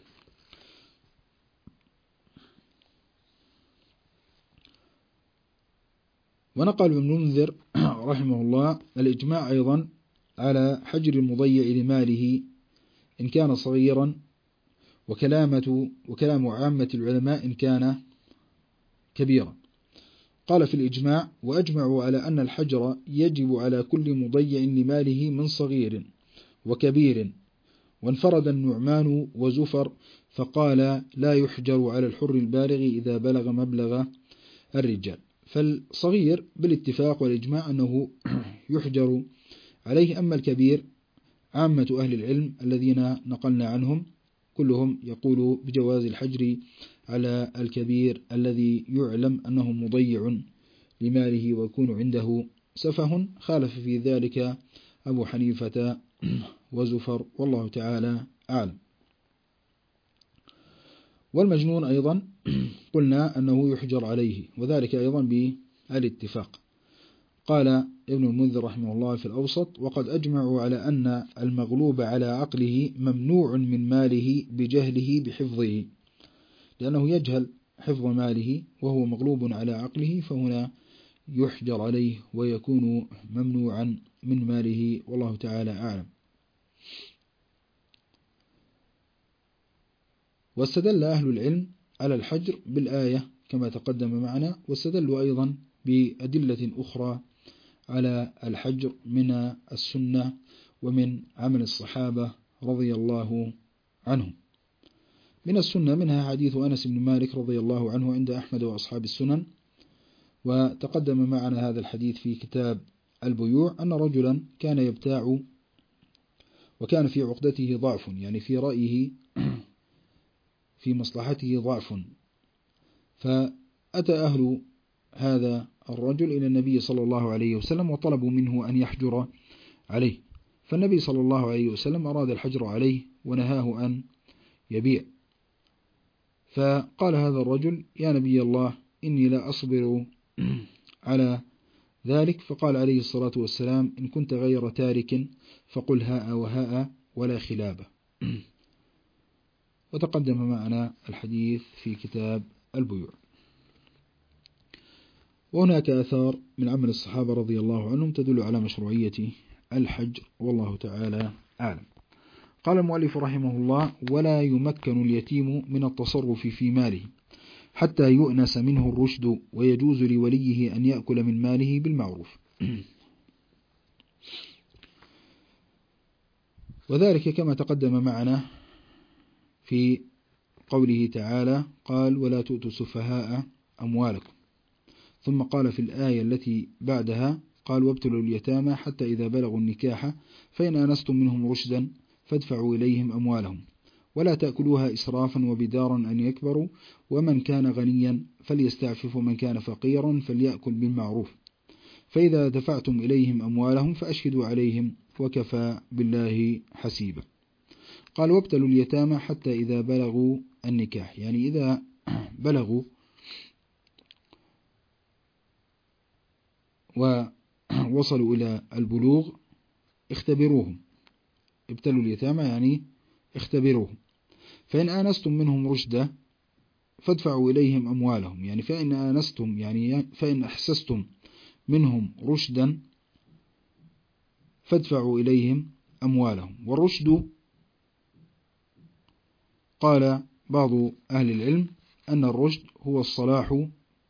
ونقل ابن المنذر رحمه الله الإجماع أيضا على حجر المضيع لماله إن كان صغيرا، وكلامة وكلام عامة العلماء إن كان كبيرا. قال في الإجماع: وأجمعوا على أن الحجر يجب على كل مضيع لماله من صغير وكبير. وانفرد النعمان وزفر فقال: لا يحجر على الحر البالغ إذا بلغ مبلغ الرجال. فالصغير بالاتفاق والإجماع أنه يحجر عليه. أما الكبير عامة أهل العلم الذين نقلنا عنهم كلهم يقولوا بجواز الحجر على الكبير الذي يعلم أنه مضيع لماله ويكون عنده سفه. خالف في ذلك أبو حنيفة وزفر، والله تعالى أعلم. والمجنون أيضا قلنا أنه يحجر عليه، وذلك أيضا بالاتفاق. قال ابن المنذر رحمه الله في الأوسط: وقد أجمعوا على أن المغلوب على عقله ممنوع من ماله بجهله بحفظه، لأنه يجهل حفظ ماله وهو مغلوب على عقله، فهنا يحجر عليه ويكون ممنوعا من ماله، والله تعالى أعلم. واستدل أهل العلم على الحجر بالآية كما تقدم معنا، واستدلوا أيضا بأدلة أخرى على الحجر من السنة ومن عمل الصحابة رضي الله عنهم. من السنة منها حديث أنس بن مالك رضي الله عنه عند أحمد وأصحاب السنن، وتقدم معنا هذا الحديث في كتاب البيوع أن رجلا كان يبتاع وكان في عقدته ضعف، يعني في رأيه في مصلحته ضعف، فأتى أهل هذا الرجل إلى النبي صلى الله عليه وسلم وطلبوا منه أن يحجر عليه، فالنبي صلى الله عليه وسلم أراد الحجر عليه ونهاه أن يبيع. فقال هذا الرجل: يا نبي الله إني لا أصبر على ذلك. فقال عليه الصلاة والسلام: إن كنت غير تارك فقل هاء وهاء ولا خلابة. وتقدم معنا الحديث في كتاب البيوع. وهناك آثار من عمل الصحابة رضي الله عنهم تدل على مشروعية الحجر، والله تعالى أعلم. قال المؤلف رحمه الله: ولا يمكن اليتيم من التصرف في ماله حتى يؤنس منه الرشد، ويجوز لوليه أن يأكل من ماله بالمعروف. وذلك كما تقدم معنا في قوله تعالى: قال: ولا تؤتوا السفهاء أموالكم. ثم قال في الآية التي بعدها: قال: وابتلوا اليتامى حتى إذا بلغوا النكاح فإن آنستم منهم رشدا فادفعوا إليهم أموالهم ولا تأكلوها إسرافا وبدارا أن يكبروا، ومن كان غنيا فليستعفف ومن كان فقيرا فليأكل بالمعروف، فإذا دفعتم إليهم أموالهم فأشهدوا عليهم وكفى بالله حسيبا. قال وابتلوا اليتامى حتى إذا بلغوا النكاح، يعني إذا بلغوا ووصلوا إلى البلوغ اختبروهم. ابتلوا اليتامى يعني اختبروهم. فإن آنستم منهم رشدا فادفعوا إليهم أموالهم، يعني فإن آنستم يعني فإن أحسستم منهم رشدا فادفعوا إليهم أموالهم. والرشد قال بعض أهل العلم أن الرشد هو الصلاح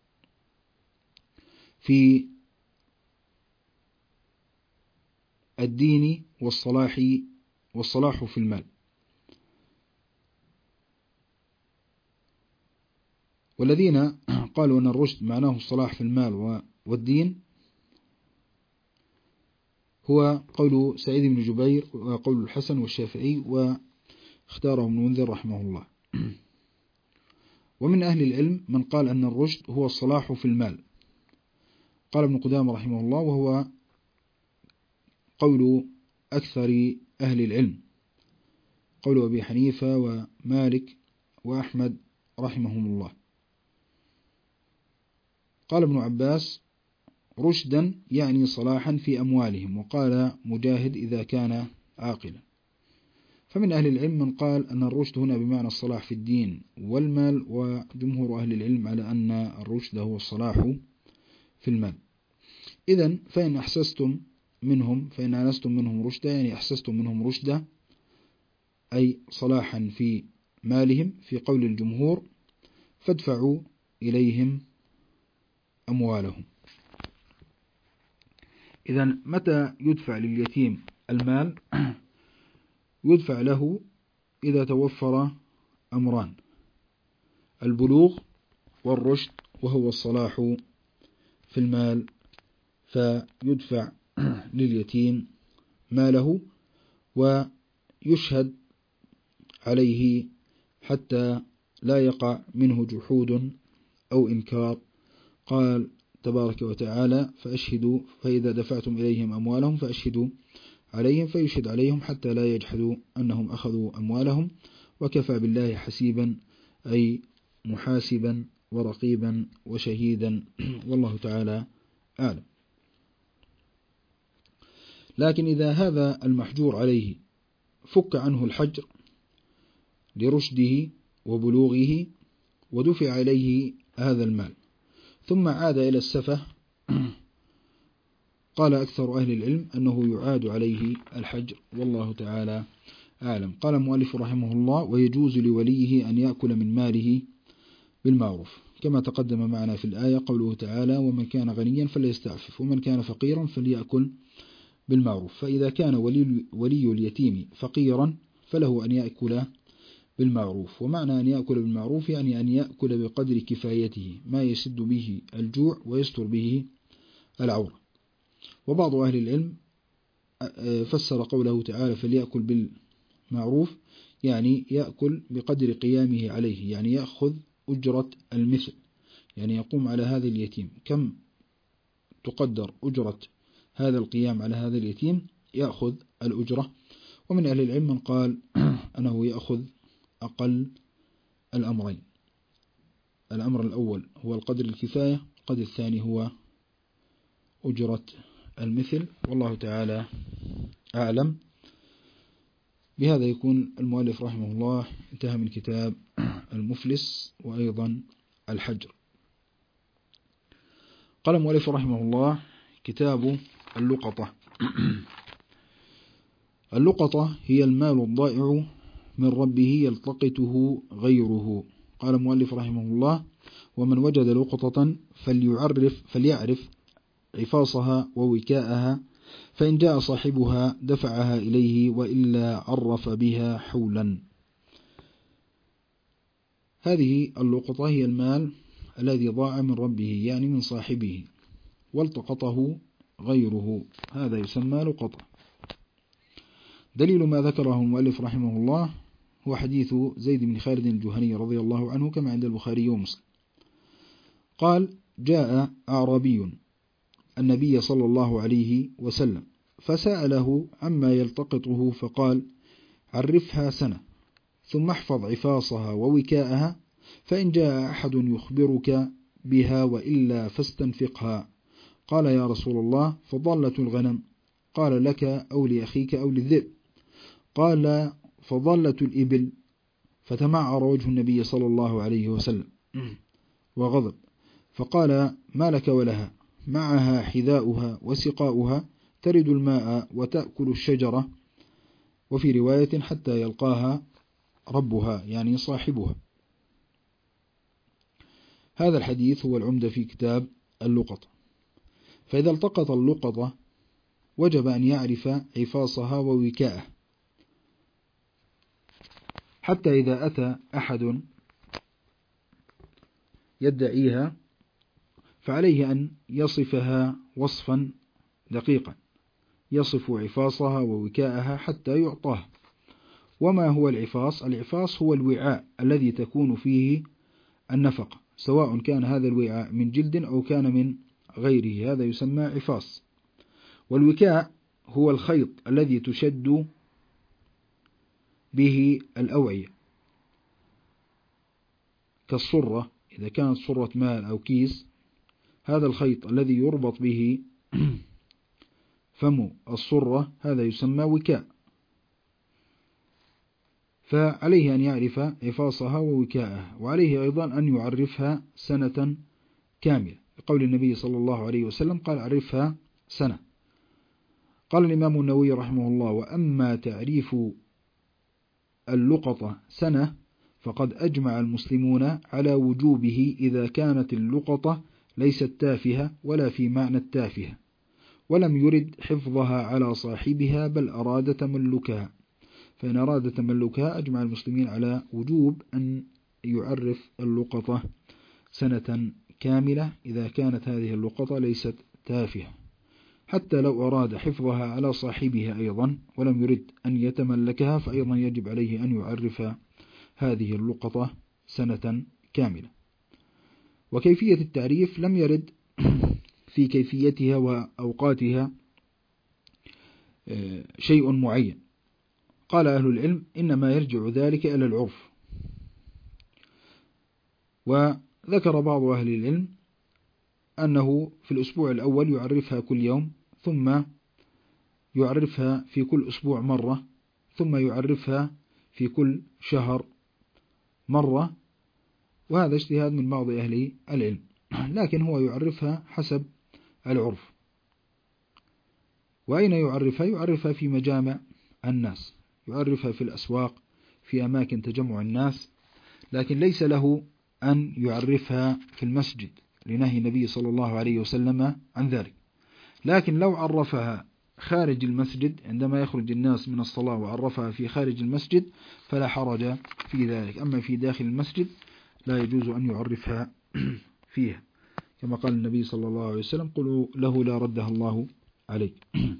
في الدين والصلاح والصلاح في المال. والذين قالوا أن الرشد معناه الصلاح في المال والدين هو قول سعيد بن جبير وقول الحسن والشافعي، واختاره ابن منذر رحمه الله. ومن أهل العلم من قال أن الرشد هو الصلاح في المال، قال ابن قدامة رحمه الله، وهو قول أكثر أهل العلم، قول أبي حنيفة ومالك وأحمد رحمهم الله. قال ابن عباس رشدا يعني صلاحا في أموالهم، وقال مجاهد إذا كان عاقلا. فمن أهل العلم من قال أن الرشد هنا بمعنى الصلاح في الدين والمال، وجمهور أهل العلم على أن الرشد هو الصلاح في المال. إذن فإن أحسستم منهم فإن آنستم منهم رشدا يعني أحسستم منهم رشدا أي صلاحا في مالهم في قول الجمهور، فادفعوا إليهم أموالهم. إذن متى يدفع لليتيم المال؟ يدفع له إذا توفر أمران: البلوغ والرشد، وهو الصلاح في المال، فيدفع لليتيم ماله ويشهد عليه حتى لا يقع منه جحود أو إنكار. قال تبارك وتعالى: فأشهدوا فإذا دفعتم إليهم أموالهم فأشهدوا عليهم، فيشهد عليهم حتى لا يجحدوا أنهم أخذوا أموالهم، وكفى بالله حسيبا أي محاسبا ورقيبا وشهيدا، والله تعالى أعلم. لكن إذا هذا المحجور عليه فك عنه الحجر لرشده وبلوغه ودفع إليه هذا المال ثم عاد إلى السفه، قال أكثر أهل العلم أنه يعاد عليه الحجر، والله تعالى أعلم. قال المؤلف رحمه الله: ويجوز لوليه أن يأكل من ماله بالمعروف، كما تقدم معنا في الآية قوله تعالى: ومن كان غنيا فليستعفف ومن كان فقيرا فليأكل بالمعروف. فإذا كان ولي, ولي اليتيم فقيرا فله أن يأكل بالمعروف. ومعنى أن يأكل بالمعروف يعني أن يأكل بقدر كفايته ما يسد به الجوع ويستر به العورة. وبعض أهل العلم فسر قوله تعالى فليأكل بالمعروف يعني يأكل بقدر قيامه عليه، يعني يأخذ أجرة المثل، يعني يقوم على هذا اليتيم كم تقدر أجرة هذا القيام على هذا اليتيم يأخذ الأجرة. ومن أهل العلم من قال أنه يأخذ أقل الأمرين، الأمر الأول هو القدر الكفاية، القدر الثاني هو أجرة المثل، والله تعالى أعلم. بهذا يكون المؤلف رحمه الله انتهى من كتاب المفلس وأيضا الحجر. قال المؤلف رحمه الله: كتاب اللقطة. اللقطة هي المال الضائع من ربه يلتقطه غيره. قال المؤلف رحمه الله: ومن وجد لقطة فليعرف فليعرف عفاصها ووكاءها، فإن جاء صاحبها دفعها إليه وإلا عرف بها حولا. هذه اللقطة هي المال الذي ضاع من ربه يعني من صاحبه والتقطه غيره، هذا يسمى لقطة. دليل ما ذكره المؤلف رحمه الله هو حديث زيد بن خالد الجهني رضي الله عنه كما عند البخاري ومسلم. قال: جاء أعرابي النبي صلى الله عليه وسلم فسأله عما يلتقطه، فقال: عرفها سنة، ثم احفظ عفاصها ووكاءها، فإن جاء أحد يخبرك بها وإلا فاستنفقها. قال يا رسول الله فضلة الغنم؟ قال لك أو لأخيك أو للذئب. قال فضلة الإبل؟ فتمعر وجه النبي صلى الله عليه وسلم وغضب، فقال ما لك ولها؟ معها حذاؤها وسقاؤها، ترد الماء وتأكل الشجرة، وفي رواية حتى يلقاها ربها يعني صاحبها. هذا الحديث هو العمدة في كتاب اللقطة. فإذا التقط اللقطة وجب أن يعرف عفاصها ووكاءه، حتى إذا أتى أحد يدعيها فعليه أن يصفها وصفا دقيقا، يصف عفاصها ووكاءها حتى يعطاه. وما هو العفاص؟ العفاص هو الوعاء الذي تكون فيه النفقة، سواء كان هذا الوعاء من جلد أو كان من غيره، هذا يسمى عفاص. والوكاء هو الخيط الذي تشد به الأوعية، كالصرة، إذا كانت صرة مال أو كيس، هذا الخيط الذي يربط به فم الصرة هذا يسمى وكاء. فعليه أن يعرف عفاصها ووكاءها، وعليه أيضا أن يعرفها سنة كاملة، قول النبي صلى الله عليه وسلم قال عرفها سنة. قال الإمام النووي رحمه الله: وأما تعريف اللقطة سنة فقد أجمع المسلمون على وجوبه إذا كانت اللقطة ليست تافهة ولا في معنى التافهة، ولم يرد حفظها على صاحبها بل أراد تملكها. فإن أراد تملكها أجمع المسلمين على وجوب أن يعرف اللقطة سنة كاملة إذا كانت هذه اللقطة ليست تافهة، حتى لو أراد حفظها على صاحبها أيضا ولم يرد أن يتملكها فأيضا يجب عليه أن يعرف هذه اللقطة سنة كاملة. وكيفية التعريف لم يرد في كيفيتها وأوقاتها شيء معين. قال أهل العلم إنما يرجع ذلك إلى العرف. وذكر بعض أهل العلم أنه في الأسبوع الأول يعرفها كل يوم، ثم يعرفها في كل أسبوع مرة، ثم يعرفها في كل شهر مرة، وهذا اجتهاد من بعض أهل العلم، لكن هو يعرفها حسب العرف. وأين يعرفها؟ يعرفها في مجامع الناس، يعرفها في الأسواق، في أماكن تجمع الناس، لكن ليس له أن يعرفها في المسجد لنهي النبي صلى الله عليه وسلم عن ذلك. لكن لو عرفها خارج المسجد عندما يخرج الناس من الصلاة وعرفها في خارج المسجد فلا حرج في ذلك. أما في داخل المسجد لا يجوز أن يعرفها فيها، كما قال النبي صلى الله عليه وسلم: قلوا له لا ردها الله عليه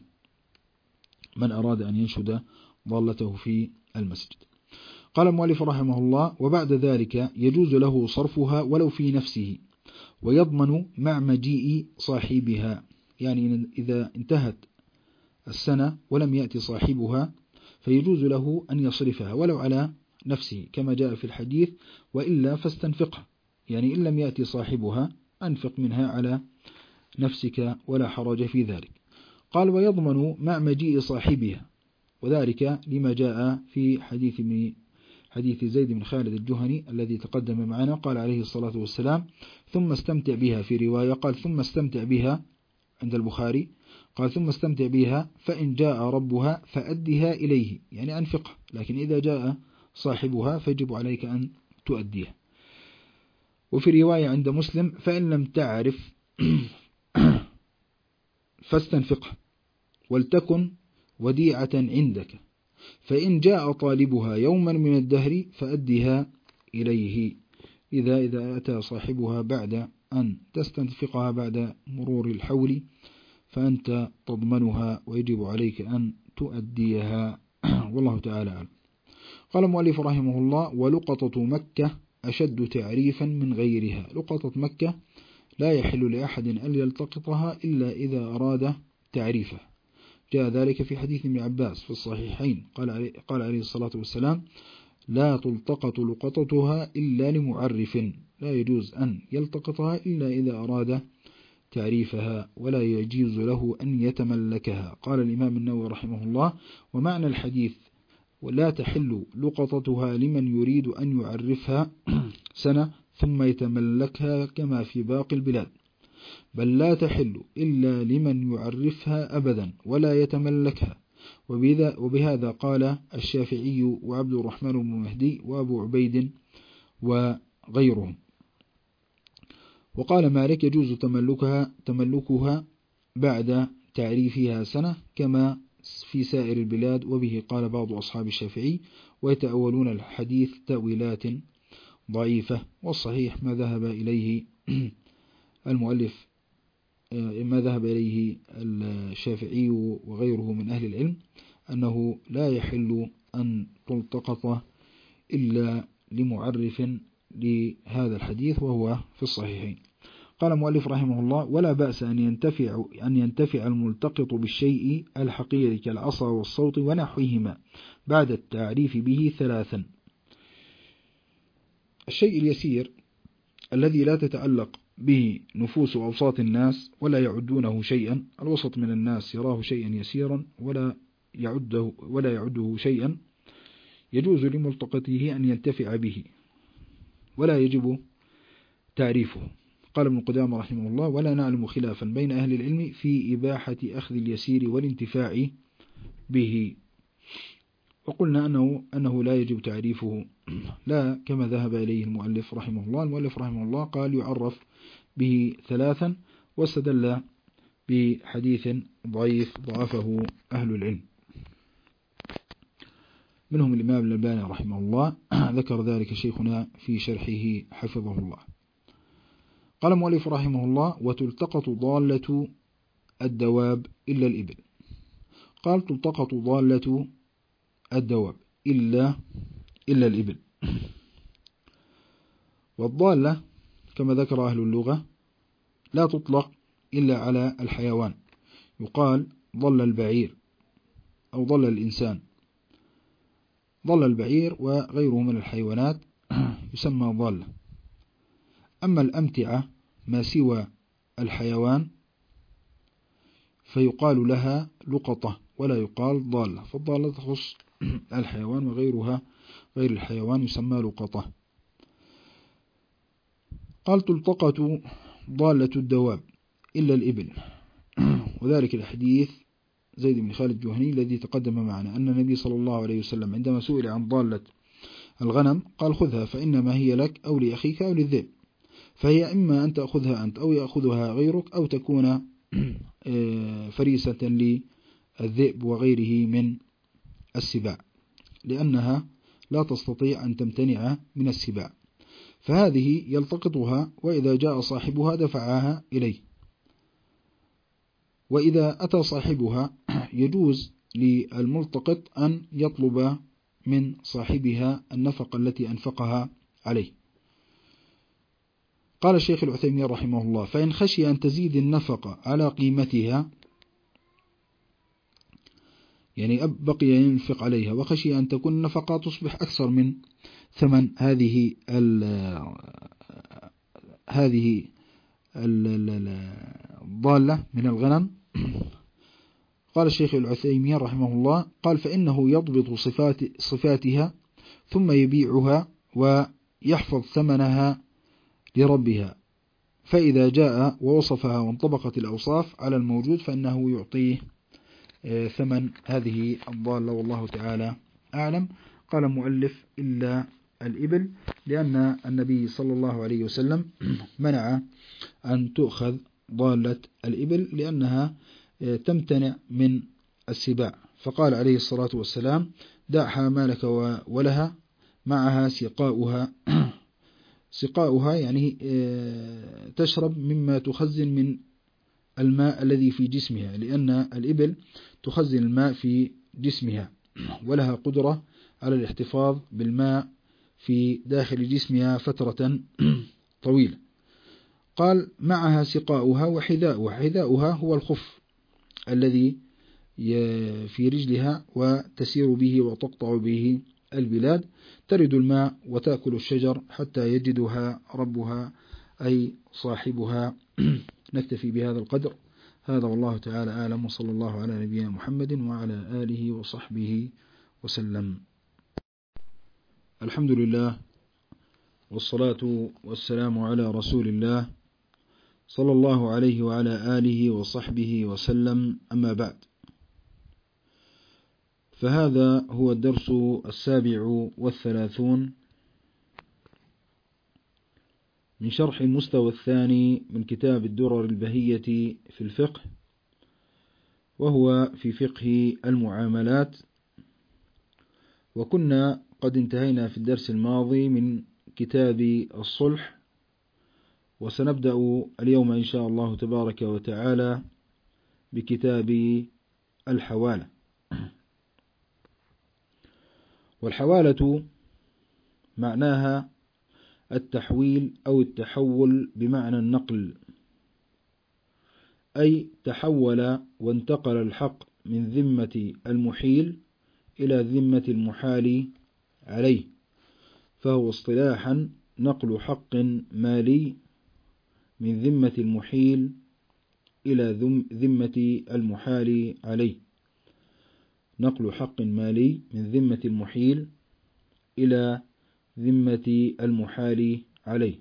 من أراد أن ينشد ضالته في المسجد. قال المؤلف رحمه الله: وبعد ذلك يجوز له صرفها ولو في نفسه، ويضمن مع مجيء صاحبها، يعني إذا انتهت السنة ولم يأتي صاحبها فيجوز له أن يصرفها ولو على نفسه، كما جاء في الحديث: وإلا فاستنفقها، يعني إن لم يأتي صاحبها أنفق منها على نفسك ولا حرج في ذلك. قال: ويضمن مع مجيء صاحبها، وذلك لما جاء في حديث من حديث زيد بن خالد الجهني الذي تقدم معنا، قال عليه الصلاة والسلام: ثم استمتع بها، في رواية قال ثم استمتع بها عند البخاري، قال ثم استمتع بها فإن جاء ربها فأدها إليه، يعني أنفقها، لكن إذا جاء صاحبها فيجب عليك أن تؤديها. وفي رواية عند مسلم: فإن لم تعرف فاستنفقها ولتكن وديعة عندك، فإن جاء طالبها يوما من الدهر فأدها إليه. إذا إذا أتى صاحبها بعد أن تستنفقها بعد مرور الحول فأنت تضمنها ويجب عليك أن تؤديها. والله تعالى أعلم. قال المؤلف رحمه الله: ولقطة مكة أشد تعريفا من غيرها. لقطة مكة لا يحل لأحد أن يلتقطها إلا إذا أراد تعريفه، جاء ذلك في حديث ابن عباس في الصحيحين، قال عليه, قال عليه الصلاة والسلام: لا تلتقط لقطتها إلا لمعرف، لا يجوز أن يلتقطها إلا إذا أراد تعريفها، ولا يجوز له أن يتملكها. قال الإمام النووي رحمه الله: ومعنى الحديث ولا تحل لقطتها لمن يريد أن يعرفها سنة ثم يتملكها كما في باقي البلاد، بل لا تحل إلا لمن يعرفها أبدا ولا يتملكها. وبهذا قال الشافعي وعبد الرحمن بن مهدي وأبو عبيد وغيرهم. وقال مالك: يجوز تملكها, تملكها بعد تعريفها سنة كما في سائر البلاد. وبه قال بعض أصحاب الشافعي، ويتأولون الحديث تأويلات ضعيفة. والصحيح ما ذهب إليه المؤلف ما ذهب إليه الشافعي وغيره من أهل العلم، أنه لا يحل أن تلتقط إلا لمعرف لهذا الحديث، وهو في الصحيحين. قال المؤلف رحمه الله: ولا بأس أن ينتفع, أن ينتفع الملتقط بالشيء الحقير كالعصا والصوت ونحوهما بعد التعريف به ثلاثا. الشيء اليسير الذي لا تتعلق به نفوس وأوساط الناس ولا يعدونه شيئا، الوسط من الناس يراه شيئا يسيرا ولا يعده, ولا يعده شيئا، يجوز لملتقطه أن ينتفع به ولا يجب تعريفه. قال ابن قدامة رحمه الله: ولا نعلم خلافا بين أهل العلم في إباحة أخذ اليسير والانتفاع به. وقلنا أنه, أنه لا يجب تعريفه، لا كما ذهب إليه المؤلف رحمه الله. المؤلف رحمه الله قال: يعرف به ثلاثا، واستدل بحديث ضعيف ضعفه أهل العلم، منهم الإمام الألباني رحمه الله، ذكر ذلك شيخنا في شرحه حفظه الله. قال المؤلف رحمه الله: وتلتقط ضالة الدواب إلا الإبل. قال: تلتقط ضالة الدواب إلا, إلا الإبل. والضالة كما ذكر أهل اللغة لا تطلق إلا على الحيوان، يقال ضل البعير أو ضل الإنسان. ضل البعير وغيره من الحيوانات يسمى ضالة. أما الأمتعة ما سوى الحيوان فيقال لها لقطة ولا يقال ضالة، فالضالة تخص الحيوان، وغيرها غير الحيوان يسمى لقطة. قال: تلتقط ضالة الدواب إلا الإبل، وذلك الحديث زيد بن خالد الجهني الذي تقدم معنا أن النبي صلى الله عليه وسلم عندما سئل عن ضالة الغنم قال: خذها فإنما هي لك أو لأخيك أو للذئب، فهي إما أن تأخذها أنت أو يأخذها غيرك، أو تكون فريسة للذئب وغيره من السباع، لأنها لا تستطيع أن تمتنع من السباع، فهذه يلتقطها، وإذا جاء صاحبها دفعها إليه. وإذا أتى صاحبها يجوز للملتقط أن يطلب من صاحبها النفقة التي أنفقها عليه. قال الشيخ العثيمين رحمه الله: فإن خشي أن تزيد النفقة على قيمتها، يعني بقي ينفق عليها وخشي أن تكون النفقة تصبح أكثر من ثمن هذه ال هذه الضالة من الغنم، قال الشيخ العثيمين رحمه الله: قال: فإنه يضبط صفات صفاتها ثم يبيعها ويحفظ ثمنها لربها، فإذا جاء ووصفها وانطبقت الأوصاف على الموجود فإنه يعطيه ثمن هذه الضالة، والله تعالى أعلم. قال المؤلف: إلا الإبل، لأن النبي صلى الله عليه وسلم منع أن تؤخذ ضالة الإبل لأنها تمتنع من السباع، فقال عليه الصلاة والسلام: دعها مالك ولها معها سقاؤها. سقاؤها يعني تشرب مما تخزن من الماء الذي في جسمها، لأن الإبل تخزن الماء في جسمها ولها قدرة على الاحتفاظ بالماء في داخل جسمها فترة طويلة. قال: معها سقاؤها وحذاؤها. حذاؤها هو الخف الذي في رجلها وتسير به وتقطع به البلاد، ترد الماء وتأكل الشجر حتى يجدها ربها أي صاحبها. نكتفي بهذا القدر، هذا والله تعالى أعلم، وصلى الله على نبينا محمد وعلى آله وصحبه وسلم. الحمد لله والصلاة والسلام على رسول الله صلى الله عليه وعلى آله وصحبه وسلم، أما بعد، فهذا هو الدرس السابع والثلاثون من شرح المستوى الثاني من كتاب الدرر البهية في الفقه، وهو في فقه المعاملات. وكنا قد انتهينا في الدرس الماضي من كتاب الصلح، وسنبدأ اليوم إن شاء الله تبارك وتعالى بكتاب الحوالة. والحوالة معناها التحويل أو التحول بمعنى النقل، أي تحول وانتقل الحق من ذمة المحيل إلى ذمة المحال عليه، فهو اصطلاحا نقل حق مالي من ذمة المحيل إلى ذمة المحال عليه، نقل حق مالي من ذمة المحيل إلى ذمة المحال عليه.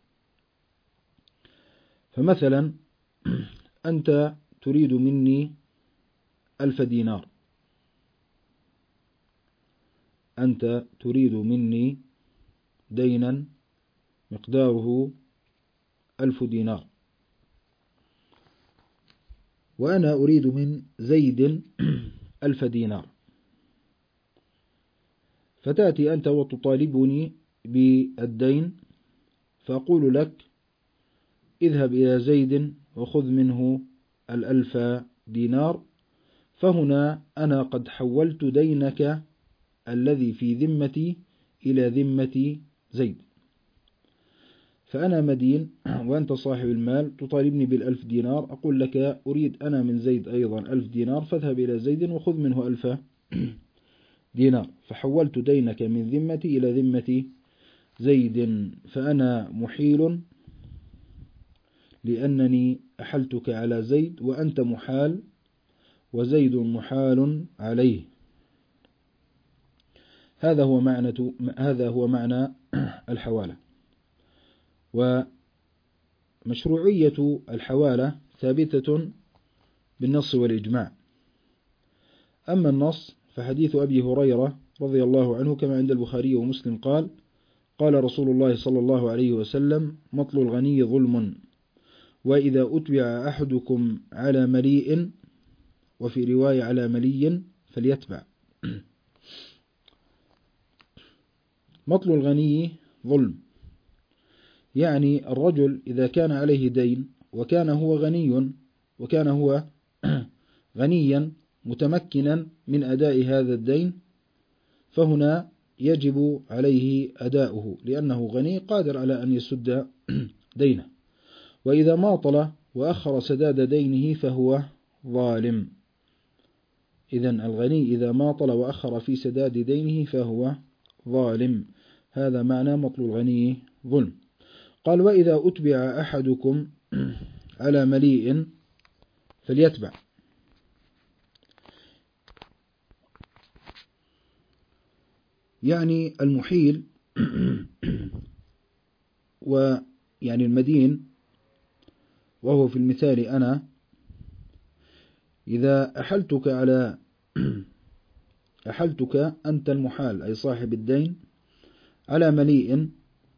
فمثلا أنت تريد مني ألف دينار، أنت تريد مني دينا مقداره ألف دينار، وأنا أريد من زيد ألف دينار، فتأتي أنت وتطالبني بالدين، فأقول لك اذهب إلى زيد وخذ منه الألف دينار، فهنا أنا قد حولت دينك الذي في ذمتي إلى ذمة زيد، فأنا مدين وأنت صاحب المال، تطالبني بالألف دينار، أقول لك أريد أنا من زيد أيضا ألف دينار، فاذهب إلى زيد وخذ منه ألف دينار، فحولت دينك من ذمتي إلى ذمة زيد، فأنا محيل لأنني أحلتك على زيد، وأنت محال وزيد محال عليه. هذا هو معنى هذا هو معنى الحوالة. ومشروعية الحوالة ثابتة بالنص والإجماع. أما النص فحديث أبي هريرة رضي الله عنه كما عند البخاري ومسلم قال: قال رسول الله صلى الله عليه وسلم: مطل الغني ظلم، وإذا أتبع أحدكم على مليء، وفي رواية على ملي، فليتبع. مطل الغني ظلم، يعني الرجل إذا كان عليه دين وكان هو غني وكان هو غنيا متمكنا من أداء هذا الدين، فهنا يجب عليه أداؤه، لأنه غني قادر على أن يسد دينه. وإذا ماطل وأخر سداد دينه فهو ظالم. إذن الغني إذا ماطل وأخر في سداد دينه فهو ظالم. هذا معنى مطل الغني ظلم. قال: وإذا أتبع أحدكم على مليء فليتبع. يعني المحيل ويعني المدين، وهو في المثال أنا، إذا أحلتك على أحلتك أنت المحال أي صاحب الدين على مليء،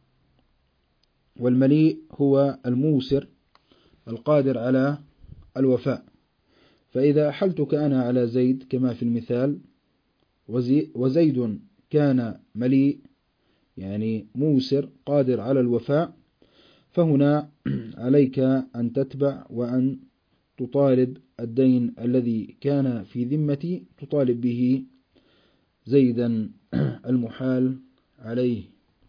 والمليء هو الموسر القادر على الوفاء، فإذا أحلتك أنا على زيد كما في المثال، وزيد كان مليء يعني موسر قادر على الوفاء، فهنا عليك أن تتبع وأن تطالب الدين الذي كان في ذمتي، تطالب به زيدا المحال عليه.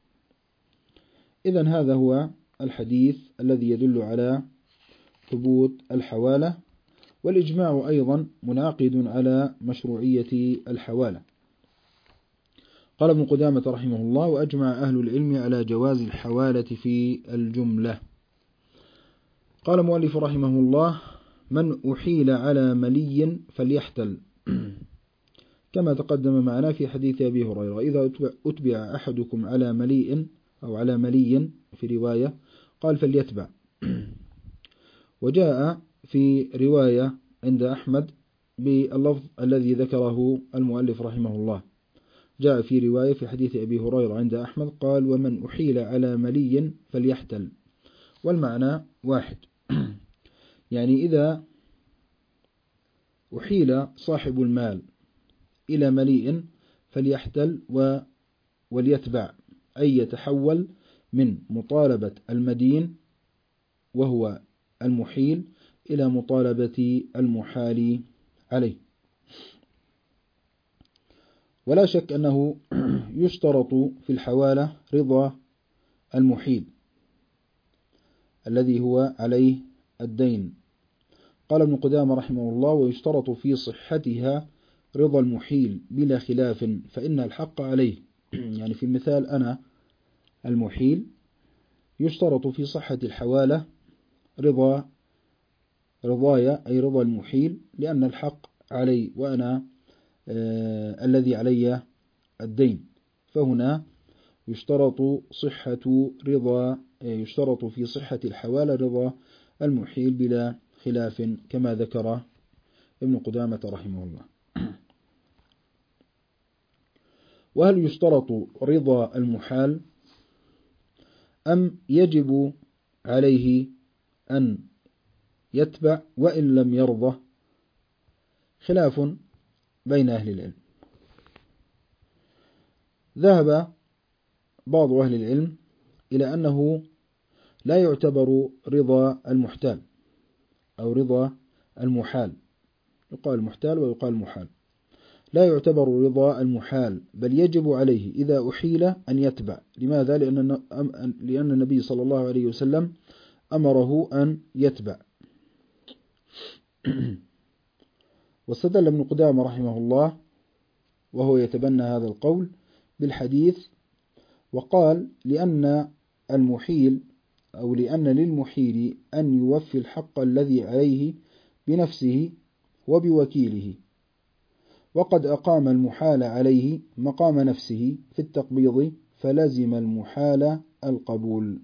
إذن هذا هو الحديث الذي يدل على ثبوت الحوالة. والإجماع أيضا منعقد على مشروعية الحوالة. قال ابن قدامة رحمه الله: وأجمع أهل العلم على جواز الحوالة في الجملة. قال مؤلف رحمه الله: من أحيل على ملي فليحتل، كما تقدم معنا في حديث أبي هريرة: إذا أتبع أحدكم على مليء أو على ملي في رواية قال فليتبع. وجاء في رواية عند أحمد باللفظ الذي ذكره المؤلف رحمه الله، جاء في رواية في حديث أبي هريرة عند أحمد قال: ومن أحيل على ملي فليحتل، والمعنى واحد. يعني إذا أحيل صاحب المال إلى مليء فليحتل وليتبع، أي يتحول من مطالبة المدين وهو المحيل إلى مطالبة المحال عليه. ولا شك أنه يشترط في الحوالة رضا المحيل الذي هو عليه الدين. قال ابن قدامة رحمه الله: ويشترط في صحتها رضا المحيل بلا خلاف، فإن الحق عليه. يعني في المثال أنا المحيل، يشترط في صحة الحوالة رضا رضايا أي رضا المحيل، لأن الحق علي وأنا آه الذي علي الدين، فهنا يشترط صحة رضا يشترط في صحة الحوالة رضا المحيل بلا خلاف، كما ذكر ابن قدامة رحمه الله. وهل يشترط رضا المحال أم يجب عليه أن يتبع وإن لم يرضى؟ خلاف بين أهل العلم. ذهب بعض أهل العلم إلى أنه لا يعتبر رضا المحتال أو رضا المحال، يقال محتال ويقال محال، لا يعتبر رضا المحال، بل يجب عليه إذا أحيل أن يتبع. لماذا؟ لأن لأن النبي صلى الله عليه وسلم أمره أن يتبع. واستدل ابن قدامة رحمه الله وهو يتبنى هذا القول بالحديث، وقال: لأن المحيل أو لأن للمحيل أن يوفي الحق الذي عليه بنفسه وبوكيله، وقد أقام المحال عليه مقام نفسه في التقبيض، فلزم المحال القبول.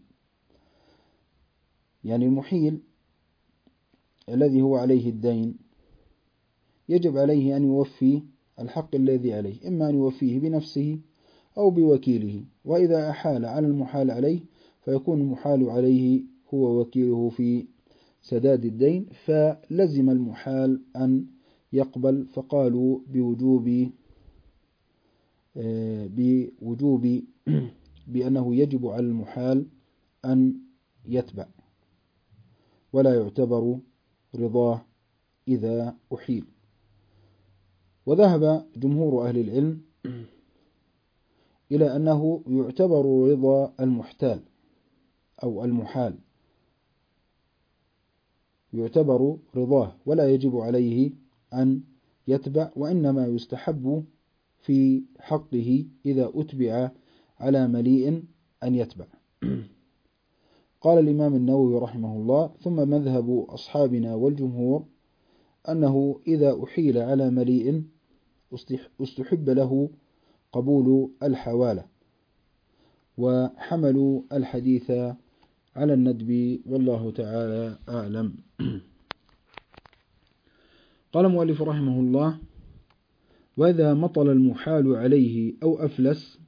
يعني المحيل الذي هو عليه الدين يجب عليه أن يوفي الحق الذي عليه، إما أن يوفيه بنفسه أو بوكيله، وإذا أحال على المحال عليه فيكون المحال عليه هو وكيله في سداد الدين، فلزم المحال أن يقبل، فقالوا بوجوب بوجوب بأنه يجب على المحال أن يتبع، ولا يعتبر رضاه إذا أحيل. وذهب جمهور أهل العلم إلى أنه يعتبر رضا المحتال أو المحال، يعتبر رضاه ولا يجب عليه أن يتبع، وإنما يستحب في حقه إذا أتبع على مليء أن يتبع. قال الإمام النووي رحمه الله: ثم مذهب أصحابنا والجمهور أنه إذا أحيل على مليء استحب له قبول الحوالة، وحملوا الحديث على الندب، والله تعالى أعلم. قال مؤلف رحمه الله: وإذا مطل المحال عليه أو أفلس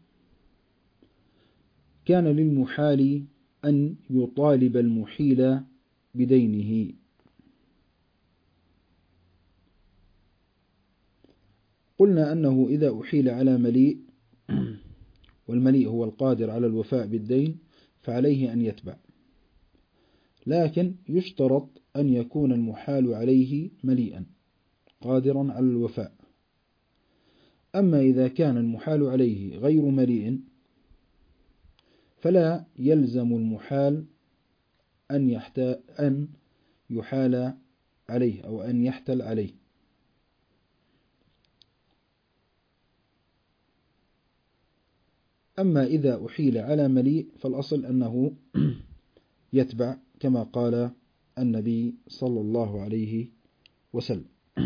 كان للمحال أن يطالب المحيل بدينه. قلنا أنه إذا أحيل على مليء، والمليء هو القادر على الوفاء بالدين، فعليه أن يتبع، لكن يشترط أن يكون المحال عليه مليئا قادرا على الوفاء. أما إذا كان المحال عليه غير مليء فلا يلزم المحال أن, أن يحال عليه أو أن يحتل عليه. أما إذا أحيل على مليء فالأصل أنه يتبع كما قال النبي صلى الله عليه وسلم.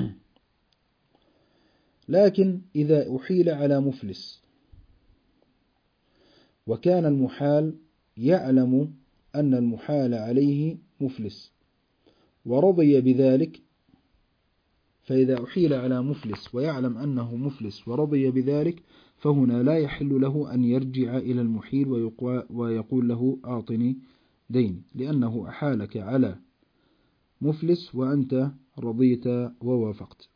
لكن إذا أحيل على مفلس وكان المحال يعلم أن المحال عليه مفلس ورضي بذلك، فإذا أحيل على مفلس ويعلم أنه مفلس ورضي بذلك فهنا لا يحل له أن يرجع إلى المحيل ويقول له أعطني ديني، لأنه أحالك على مفلس وأنت رضيت ووافقت.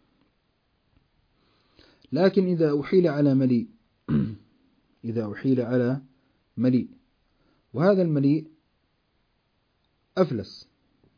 لكن إذا أحيل على مليء إذا أحيل على مليء وهذا المليء أفلس،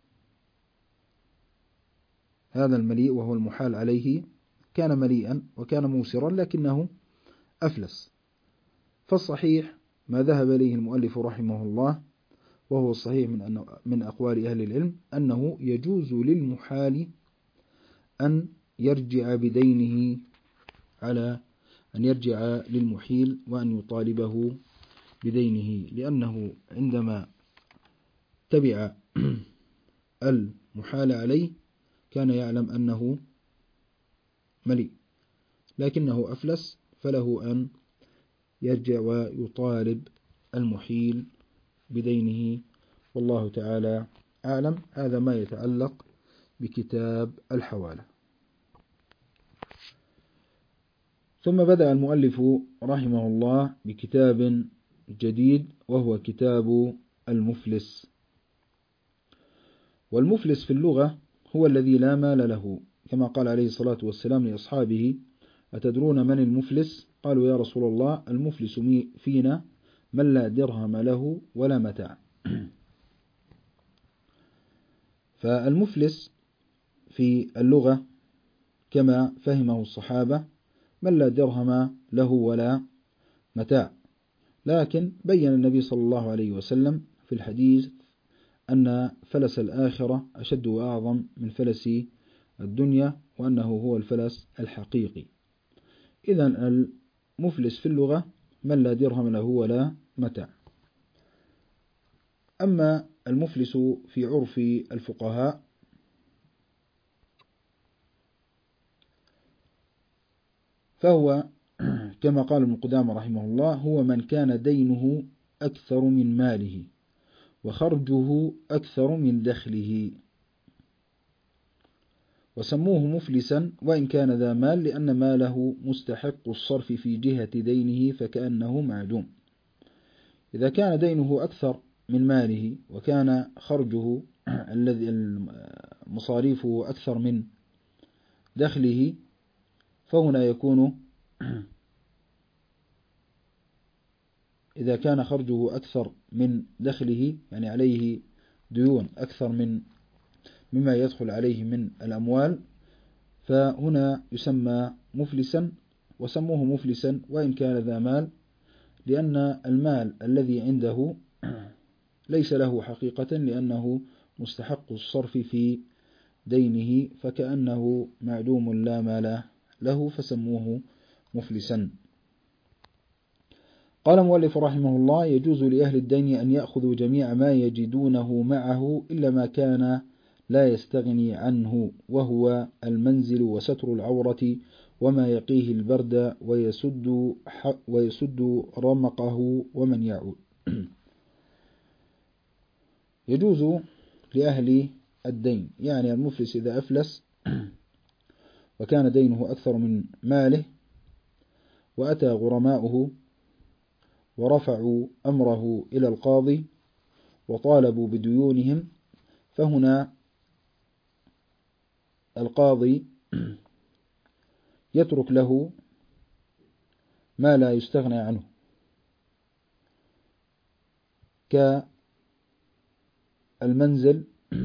هذا المليء وهو المحال عليه كان مليئا وكان موسرا لكنه أفلس، فالصحيح ما ذهب إليه المؤلف رحمه الله وهو الصحيح من من أقوال أهل العلم أنه يجوز للمحال أن يرجع بدينه على أن يرجع للمحيل وأن يطالبه بدينه، لأنه عندما تبع المحال عليه كان يعلم أنه مليء لكنه أفلس، فله أن يرجع ويطالب المحيل بدينه، والله تعالى أعلم. هذا ما يتعلق بكتاب الحوالة. ثم بدأ المؤلف رحمه الله بكتاب جديد وهو كتاب المفلس. والمفلس في اللغة هو الذي لا مال له، كما قال عليه الصلاة والسلام لأصحابه: أتدرون من المفلس؟ قالوا: يا رسول الله المفلس فينا من لا درهم له ولا متاع. فالمفلس في اللغة كما فهمه الصحابة من لا درهم له ولا متاع، لكن بين النبي صلى الله عليه وسلم في الحديث أن فلس الآخرة أشد وأعظم من فلس الدنيا، وأنه هو الفلس الحقيقي. إذن المفلس في اللغة من لا درهم له ولا متاع. أما المفلس في عرف الفقهاء فهو كما قال ابن قدامة رحمه الله: هو من كان دينه أكثر من ماله وخرجه أكثر من دخله، وسموه مفلسا وإن كان ذا مال، لأن ماله مستحق الصرف في جهة دينه فكأنه معدوم. إذا كان دينه أكثر من ماله وكان خرجه الذي مصاريفه أكثر من دخله فهنا يكون إذا كان خرجه أكثر من دخله يعني عليه ديون أكثر من مما يدخل عليه من الأموال، فهنا يسمى مفلسا، وسموه مفلسا وإن كان ذا مال، لأن المال الذي عنده ليس له حقيقة، لأنه مستحق الصرف في دينه فكأنه معدوم لا مال له، فسموه مفلسا. قال مؤلف رحمه الله: يجوز لأهل الدين أن يأخذوا جميع ما يجدونه معه إلا ما كان لا يستغني عنه، وهو المنزل وستر العورة وما يقيه البرد ويسد, ويسد رمقه ومن يعود. يجوز لأهل الدين، يعني المفلس إذا أفلس وكان دينه أكثر من ماله وأتى غرماؤه ورفعوا أمره إلى القاضي وطالبوا بديونهم، فهنا القاضي يترك له ما لا يستغنى عنه كالمنزل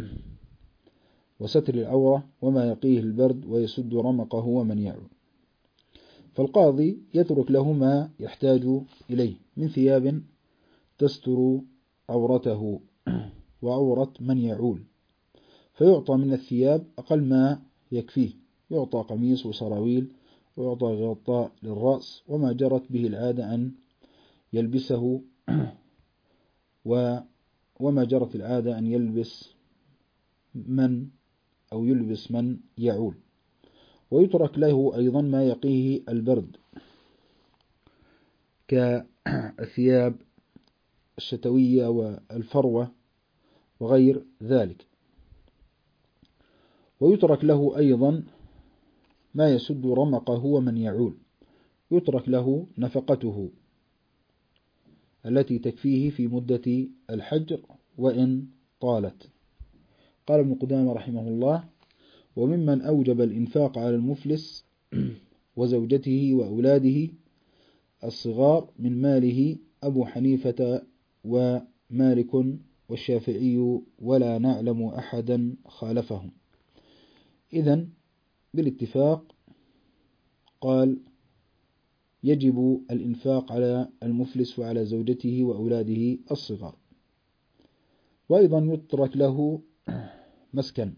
وستر العورة وما يقيه البرد ويسد رمقه ومن يعود. فالقاضي يترك له ما يحتاج إليه من ثياب تستر عورته وعورة من يعول، فيعطى من الثياب أقل ما يكفيه، يعطى قميص وسراويل ويعطى غطاء للرأس وما جرت به العادة أن يلبسه وما جرت العادة أن يلبس من أو يلبس من يعول. ويترك له أيضا ما يقيه البرد كالثياب الشتوية والفروة وغير ذلك. ويترك له أيضا ما يسد رمقه ومن يعول، يترك له نفقته التي تكفيه في مدة الحجر وإن طالت. قال ابن قدامة رحمه الله: وممن أوجب الإنفاق على المفلس وزوجته وأولاده الصغار من ماله أبو حنيفة ومالك والشافعي ولا نعلم أحدا خالفهم. إذن بالاتفاق قال يجب الإنفاق على المفلس وعلى زوجته وأولاده الصغار. وأيضا يترك له مسكن.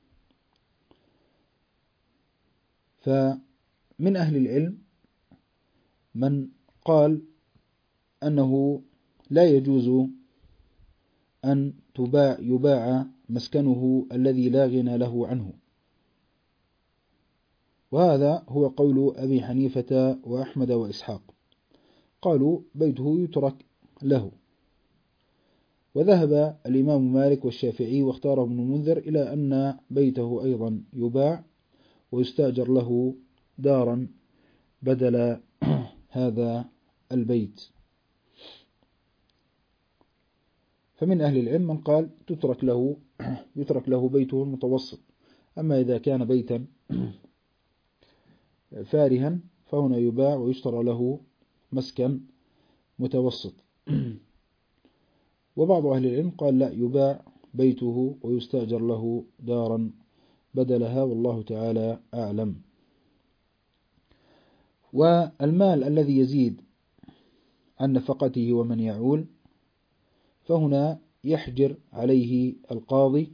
فمن أهل العلم من قال أنه لا يجوز أن تباع يباع مسكنه الذي لا غنى له عنه، وهذا هو قول أبي حنيفة وأحمد وإسحاق، قالوا بيته يترك له. وذهب الإمام مالك والشافعي واختاره ابن المنذر إلى أن بيته أيضا يباع ويستأجر له دارا بدل هذا البيت. فمن أهل العلم من قال تترك له يترك له بيته المتوسط. أما إذا كان بيتا فارها فهنا يباع ويشترى له مسكن متوسط. وبعض أهل العلم قال لا، يباع بيته ويستأجر له دارا بدلها، والله تعالى أعلم. والمال الذي يزيد عن نفقته ومن يعول فهنا يحجر عليه القاضي،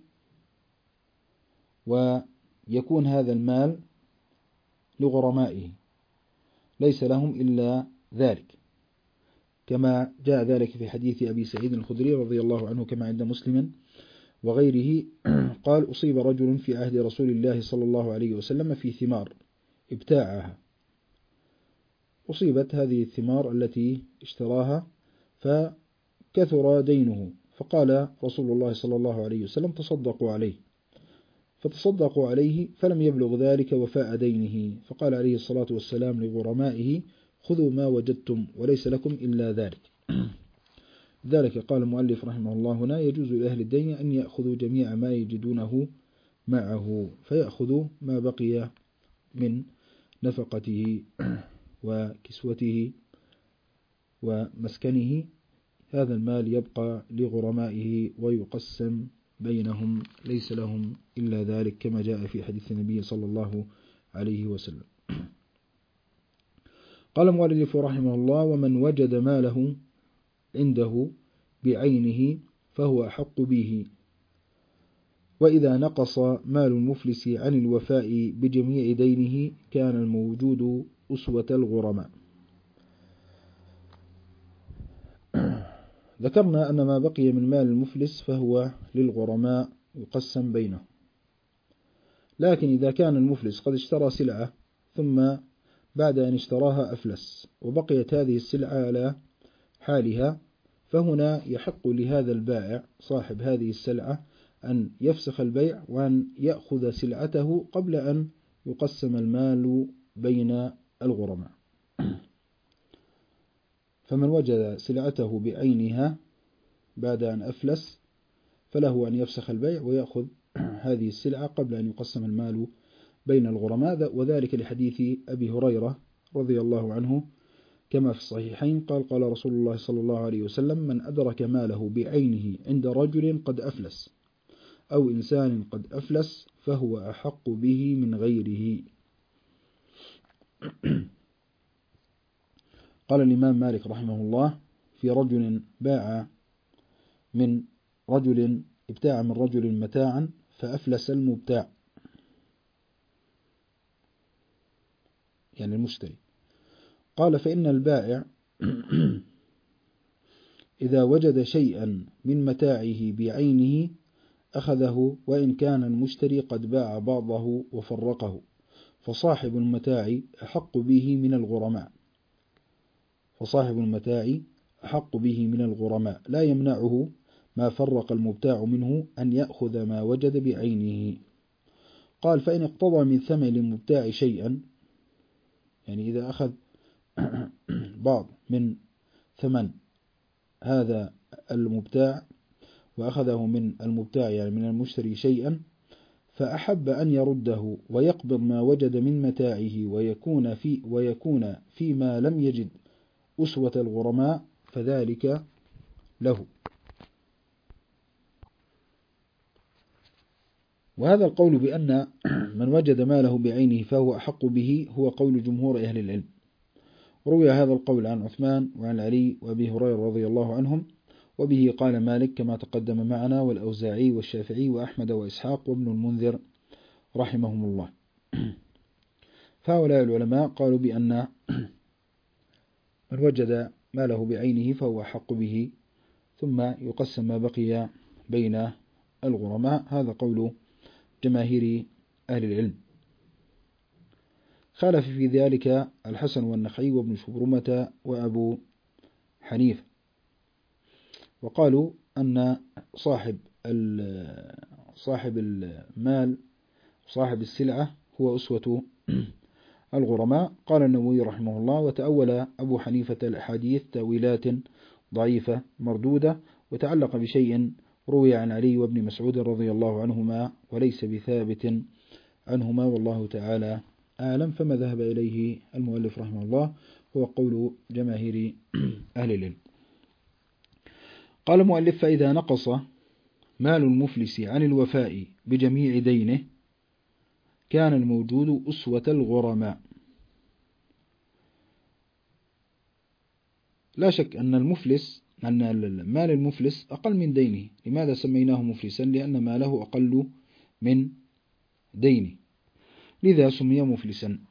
ويكون هذا المال لغرمائه ليس لهم إلا ذلك، كما جاء ذلك في حديث أبي سعيد الخدري رضي الله عنه كما عند مسلم وغيره قال: أصيب رجل في عهد رسول الله صلى الله عليه وسلم في ثمار ابتاعها، أصيبت هذه الثمار التي اشتراها فكثر دينه، فقال رسول الله صلى الله عليه وسلم: تصدقوا عليه. فتصدقوا عليه فلم يبلغ ذلك وفاء دينه، فقال عليه الصلاة والسلام لغرمائه: خذوا ما وجدتم وليس لكم إلا ذلك. ذلك قال المؤلف رحمه الله هنا: يجوز لأهل الدين أن يأخذوا جميع ما يجدونه معه، فيأخذوا ما بقي من نفقته وكسوته ومسكنه، هذا المال يبقى لغرمائه ويقسم بينهم ليس لهم إلا ذلك، كما جاء في حديث النبي صلى الله عليه وسلم. قال المؤلف رحمه الله: ومن وجد ماله عنده بعينه فهو أحق به، وإذا نقص مال المفلس عن الوفاء بجميع دينه كان الموجود أسوة الغرماء. ذكرنا أن ما بقي من مال المفلس فهو للغرماء يقسم بينه، لكن إذا كان المفلس قد اشترى سلعة ثم بعد أن اشتراها أفلس وبقيت هذه السلعة على حالها، فهنا يحق لهذا البائع صاحب هذه السلعة أن يفسخ البيع وأن يأخذ سلعته قبل أن يقسم المال بين الغرماء. فمن وجد سلعته بعينها بعد أن أفلس فله أن يفسخ البيع ويأخذ هذه السلعة قبل أن يقسم المال بين الغرماء، وذلك لحديث أبي هريرة رضي الله عنه كما في الصحيحين قال: قال رسول الله صلى الله عليه وسلم: من أدرك ماله بعينه عند رجل قد أفلس أو إنسان قد أفلس فهو أحق به من غيره. قال الإمام مالك رحمه الله: في رجل باع من رجل ابتاع من رجل متاعا فأفلس المبتاع يعني المشتري. قال فإن البائع إذا وجد شيئا من متاعه بعينه أخذه وإن كان المشتري قد باع بعضه وفرقه، فصاحب المتاع أحق به من الغرماء فصاحب المتاع أحق به من الغرماء لا يمنعه ما فرق المبتاع منه أن يأخذ ما وجد بعينه. قال فإن اقتضى من ثمن المبتاع شيئا، يعني إذا أخذ بعض من ثمن هذا المبتاع وأخذه من المبتاع يعني من المشتري شيئا، فأحب أن يرده ويقبض ما وجد من متاعه ويكون في ويكون فيما لم يجد أسوة الغرماء فذلك له. وهذا القول بأن من وجد ماله بعينه فهو أحق به هو قول جمهور أهل العلم. روي هذا القول عن عثمان وعن علي وأبي هريرة رضي الله عنهم، وبه قال مالك كما تقدم معنا والأوزاعي والشافعي وأحمد وإسحاق وابن المنذر رحمهم الله. فهؤلاء العلماء قالوا بأن من وجد ماله بعينه فهو أحق به، ثم يقسم ما بقي بين الغرماء. هذا قول جماهير أهل العلم. خالف في ذلك الحسن والنخعي وابن شبرمة وأبو حنيفة، وقالوا أن صاحب صاحب المال صاحب السلعة هو أسوة الغرماء. قال النووي رحمه الله وتأول أبو حنيفة الأحاديث تأويلات ضعيفة مردودة، وتعلق بشيء روي عن علي وابن مسعود رضي الله عنهما وليس بثابت عنهما والله تعالى أعلم. فما ذهب إليه المؤلف رحمه الله هو قول جماهير أهل العلم. قال المؤلف فإذا نقص مال المفلس عن الوفاء بجميع دينه كان الموجود أسوة الغرماء. لا شك أن المفلس أن المال المفلس أقل من دينه. لماذا سميناه مفلسا؟ لأن ماله أقل من دينه، لذا سمي مفلسا.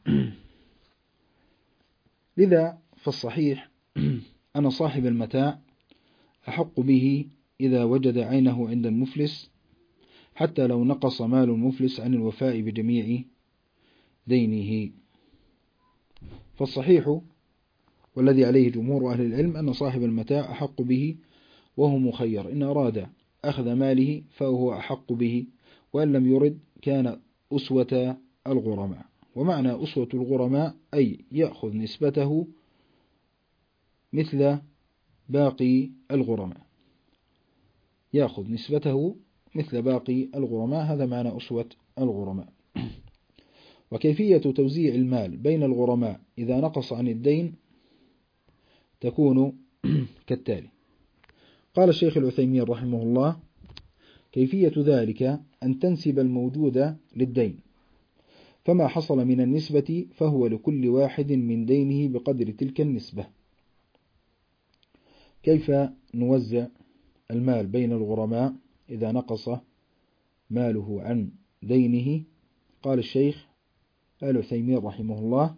لذا فالصحيح أن صاحب المتاع أحق به إذا وجد عينه عند المفلس، حتى لو نقص مال المفلس عن الوفاء بجميع دينه. فالصحيح والذي عليه جمهور أهل العلم أن صاحب المتاع أحق به وهو مخير، إن أراد أخذ ماله فهو أحق به، وإن لم يرد كان أسوة الغرماء. ومعنى أسوة الغرماء أي يأخذ نسبته مثل باقي الغرماء يأخذ نسبته مثل باقي الغرماء هذا معنى أسوة الغرماء. وكيفية توزيع المال بين الغرماء إذا نقص عن الدين تكون كالتالي. قال الشيخ العثيمين رحمه الله كيفية ذلك أن تنسب الموجود للدين، فما حصل من النسبة فهو لكل واحد من دينه بقدر تلك النسبة. كيف نوزع المال بين الغرماء إذا نقص ماله عن دينه؟ قال الشيخ العثيمين رحمه الله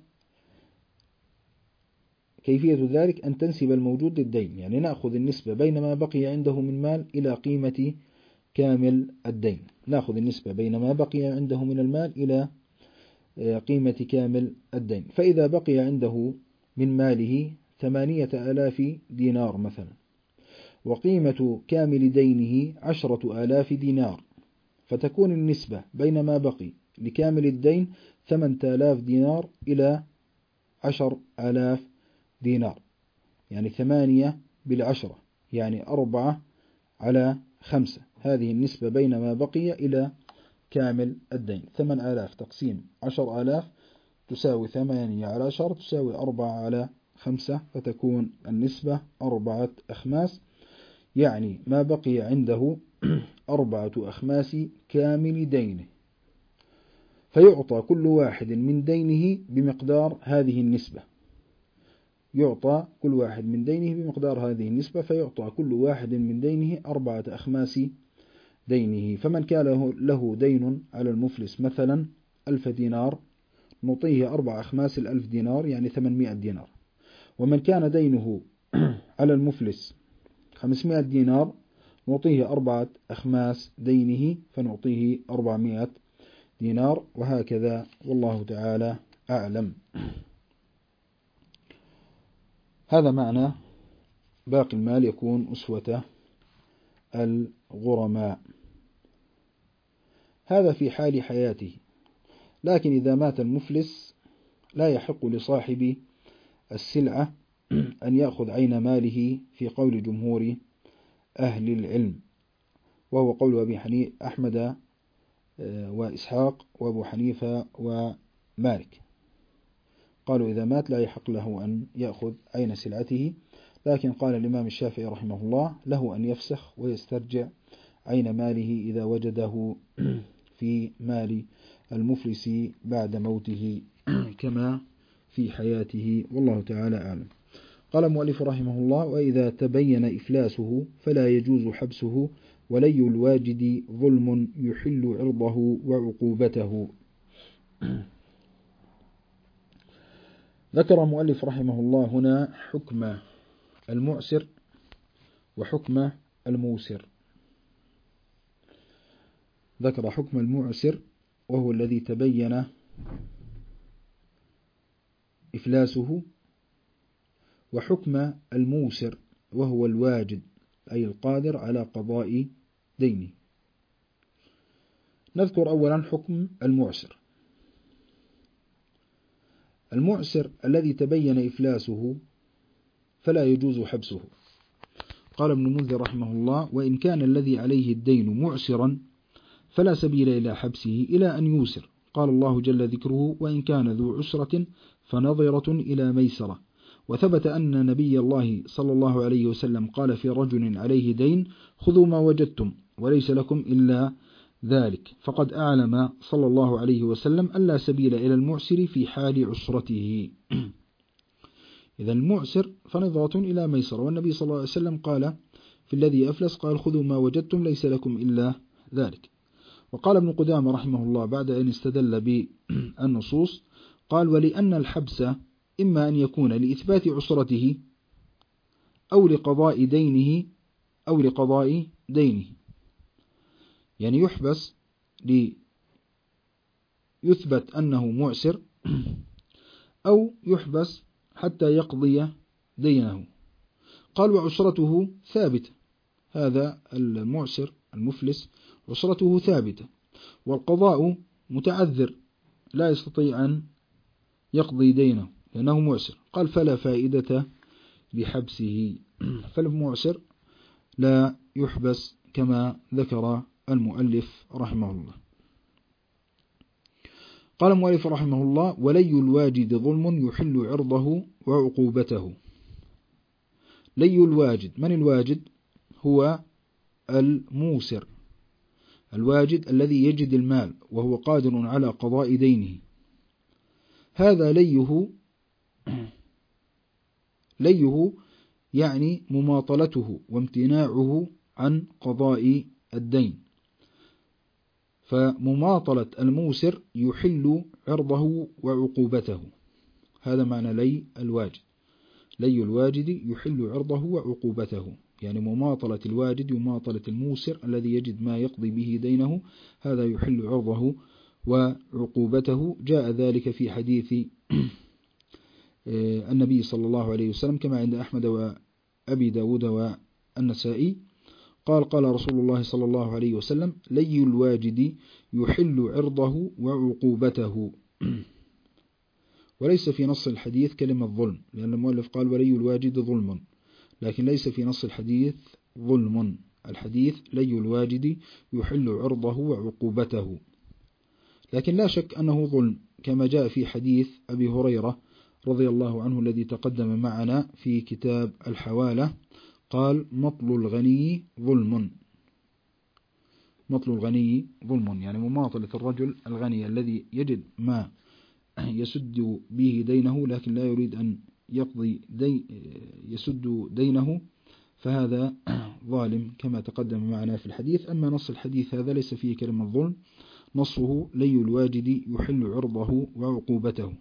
كيفية ذلك أن تنسب الموجود للدين، يعني نأخذ النسبة بين ما بقي عنده من مال إلى قيمة كامل الدين. نأخذ النسبة بين ما بقي عنده من المال إلى قيمة كامل الدين. فإذا بقي عنده من ماله ثمانية آلاف دينار مثلا، وقيمة كامل دينه عشرة آلاف دينار، فتكون النسبة بين ما بقي لكامل الدين ثمانية آلاف دينار إلى عشر آلاف دينار، يعني ثمانية بالعشرة يعني أربعة على خمسة. هذه النسبة بين ما بقي إلى كامل الدين. ثمان آلاف تقسيم عشر آلاف تساوي ثمانية على عشر تساوي أربعة على خمسة، فتكون النسبة أربعة أخماس، يعني ما بقي عنده أربعة أخماس كامل دينه، فيعطى كل واحد من دينه بمقدار هذه النسبة. يعطى كل واحد من دينه بمقدار هذه النسبة، فيعطى كل واحد من دينه أربعة أخماس دينه. فمن كان له دين على المفلس مثلا ألف دينار نعطيه أربع أخماس الألف دينار يعني ثمانمائة دينار. ومن كان دينه على المفلس خمسمائة دينار نعطيه أربعة أخماس دينه فنعطيه أربعمائة دينار، وهكذا والله تعالى أعلم. هذا معنى باقي المال يكون أسوة الغرماء. هذا في حال حياته، لكن إذا مات المفلس لا يحق لصاحب السلعة أن يأخذ عين ماله في قول جمهور أهل العلم، وهو قول أبي حنيفة أحمد وإسحاق وأبو حنيفة ومالك، قالوا إذا مات لا يحق له أن يأخذ عين سلعته. لكن قال الإمام الشافعي رحمه الله له أن يفسخ ويسترجع عين ماله إذا وجده في مال المفلس بعد موته كما في حياته، والله تعالى أعلم. قال المؤلف رحمه الله: وإذا تبين إفلاسه فلا يجوز حبسه، ولي الواجد ظلم يحل عرضه وعقوبته. ذكر المؤلف رحمه الله هنا حكم المعسر وحكم الموسر. ذكر حكم المعسر وهو الذي تبين إفلاسه، وحكم الموسر وهو الواجد أي القادر على قضاء دينه. نذكر أولا حكم المعسر. المعسر الذي تبين إفلاسه فلا يجوز حبسه. قال ابن منذر رحمه الله: وإن كان الذي عليه الدين معسرا فلا سبيل إلى حبسه إلى أن يوسر. قال الله جل ذكره: وإن كان ذو عسرة فنظرة إلى ميسرة. وثبت أن نبي الله صلى الله عليه وسلم قال في رجل عليه دين: خذوا ما وجدتم وليس لكم إلا ذلك. فقد أعلم صلى الله عليه وسلم أن لا سبيل إلى المعسر في حال عسرته. إذا المعسر فنظرة إلى ميسرة، والنبي صلى الله عليه وسلم قال في الذي أفلس قال: خذوا ما وجدتم ليس لكم إلا ذلك. وقال ابن قدامة رحمه الله بعد أن استدل بالنصوص قال: ولأن الحبس إما أن يكون لإثبات عسرته أو لقضاء دينه أو لقضاء دينه، يعني يحبس ليثبت أنه معسر أو يحبس حتى يقضي دينه. قال: وعسرته ثابتة، هذا المعسر المفلس عسرته ثابتة، والقضاء متعذر لا يستطيع أن يقضي دينه لأنه معسر. قال: فلا فائدة بحبسه، فالمعسر لا يحبس كما ذكر المؤلف رحمه الله. قال المؤلف رحمه الله: ولي الواجد ظلم يحل عرضه وعقوبته. لي الواجد، من الواجد؟ هو الموسر، الواجد الذي يجد المال وهو قادر على قضاء دينه. هذا ليه ليه يعني مماطلته وامتناعه عن قضاء الدين. فمماطلة الموسر يحل عرضه وعقوبته، هذا معنى لي الواجد. لي الواجد يحل عرضه وعقوبته، يعني مماطلة الواجد يماطلة الموسر الذي يجد ما يقضي به دينه، هذا يحل عرضه وعقوبته. جاء ذلك في حديث النبي صلى الله عليه وسلم كما عند أحمد وأبي داود والنسائي قال: قال رسول الله صلى الله عليه وسلم: لي الواجد يحل عرضه وعقوبته. وليس في نص الحديث كلمة ظلم، لأن المؤلف قال: ولي الواجد ظلم، لكن ليس في نص الحديث ظلم. الحديث لي الواجد يحل عرضه وعقوبته، لكن لا شك أنه ظلم كما جاء في حديث أبي هريرة رضي الله عنه الذي تقدم معنا في كتاب الحوالة، قال: مطل الغني ظلم. مطل الغني ظلم، يعني مماطلة الرجل الغني الذي يجد ما يسد به دينه لكن لا يريد أن يقضي دي يسد دينه، فهذا ظالم كما تقدم معنا في الحديث. أما نص الحديث هذا ليس فيه كلمة ظلم، نصه لي الواجد يحل عرضه وعقوبته،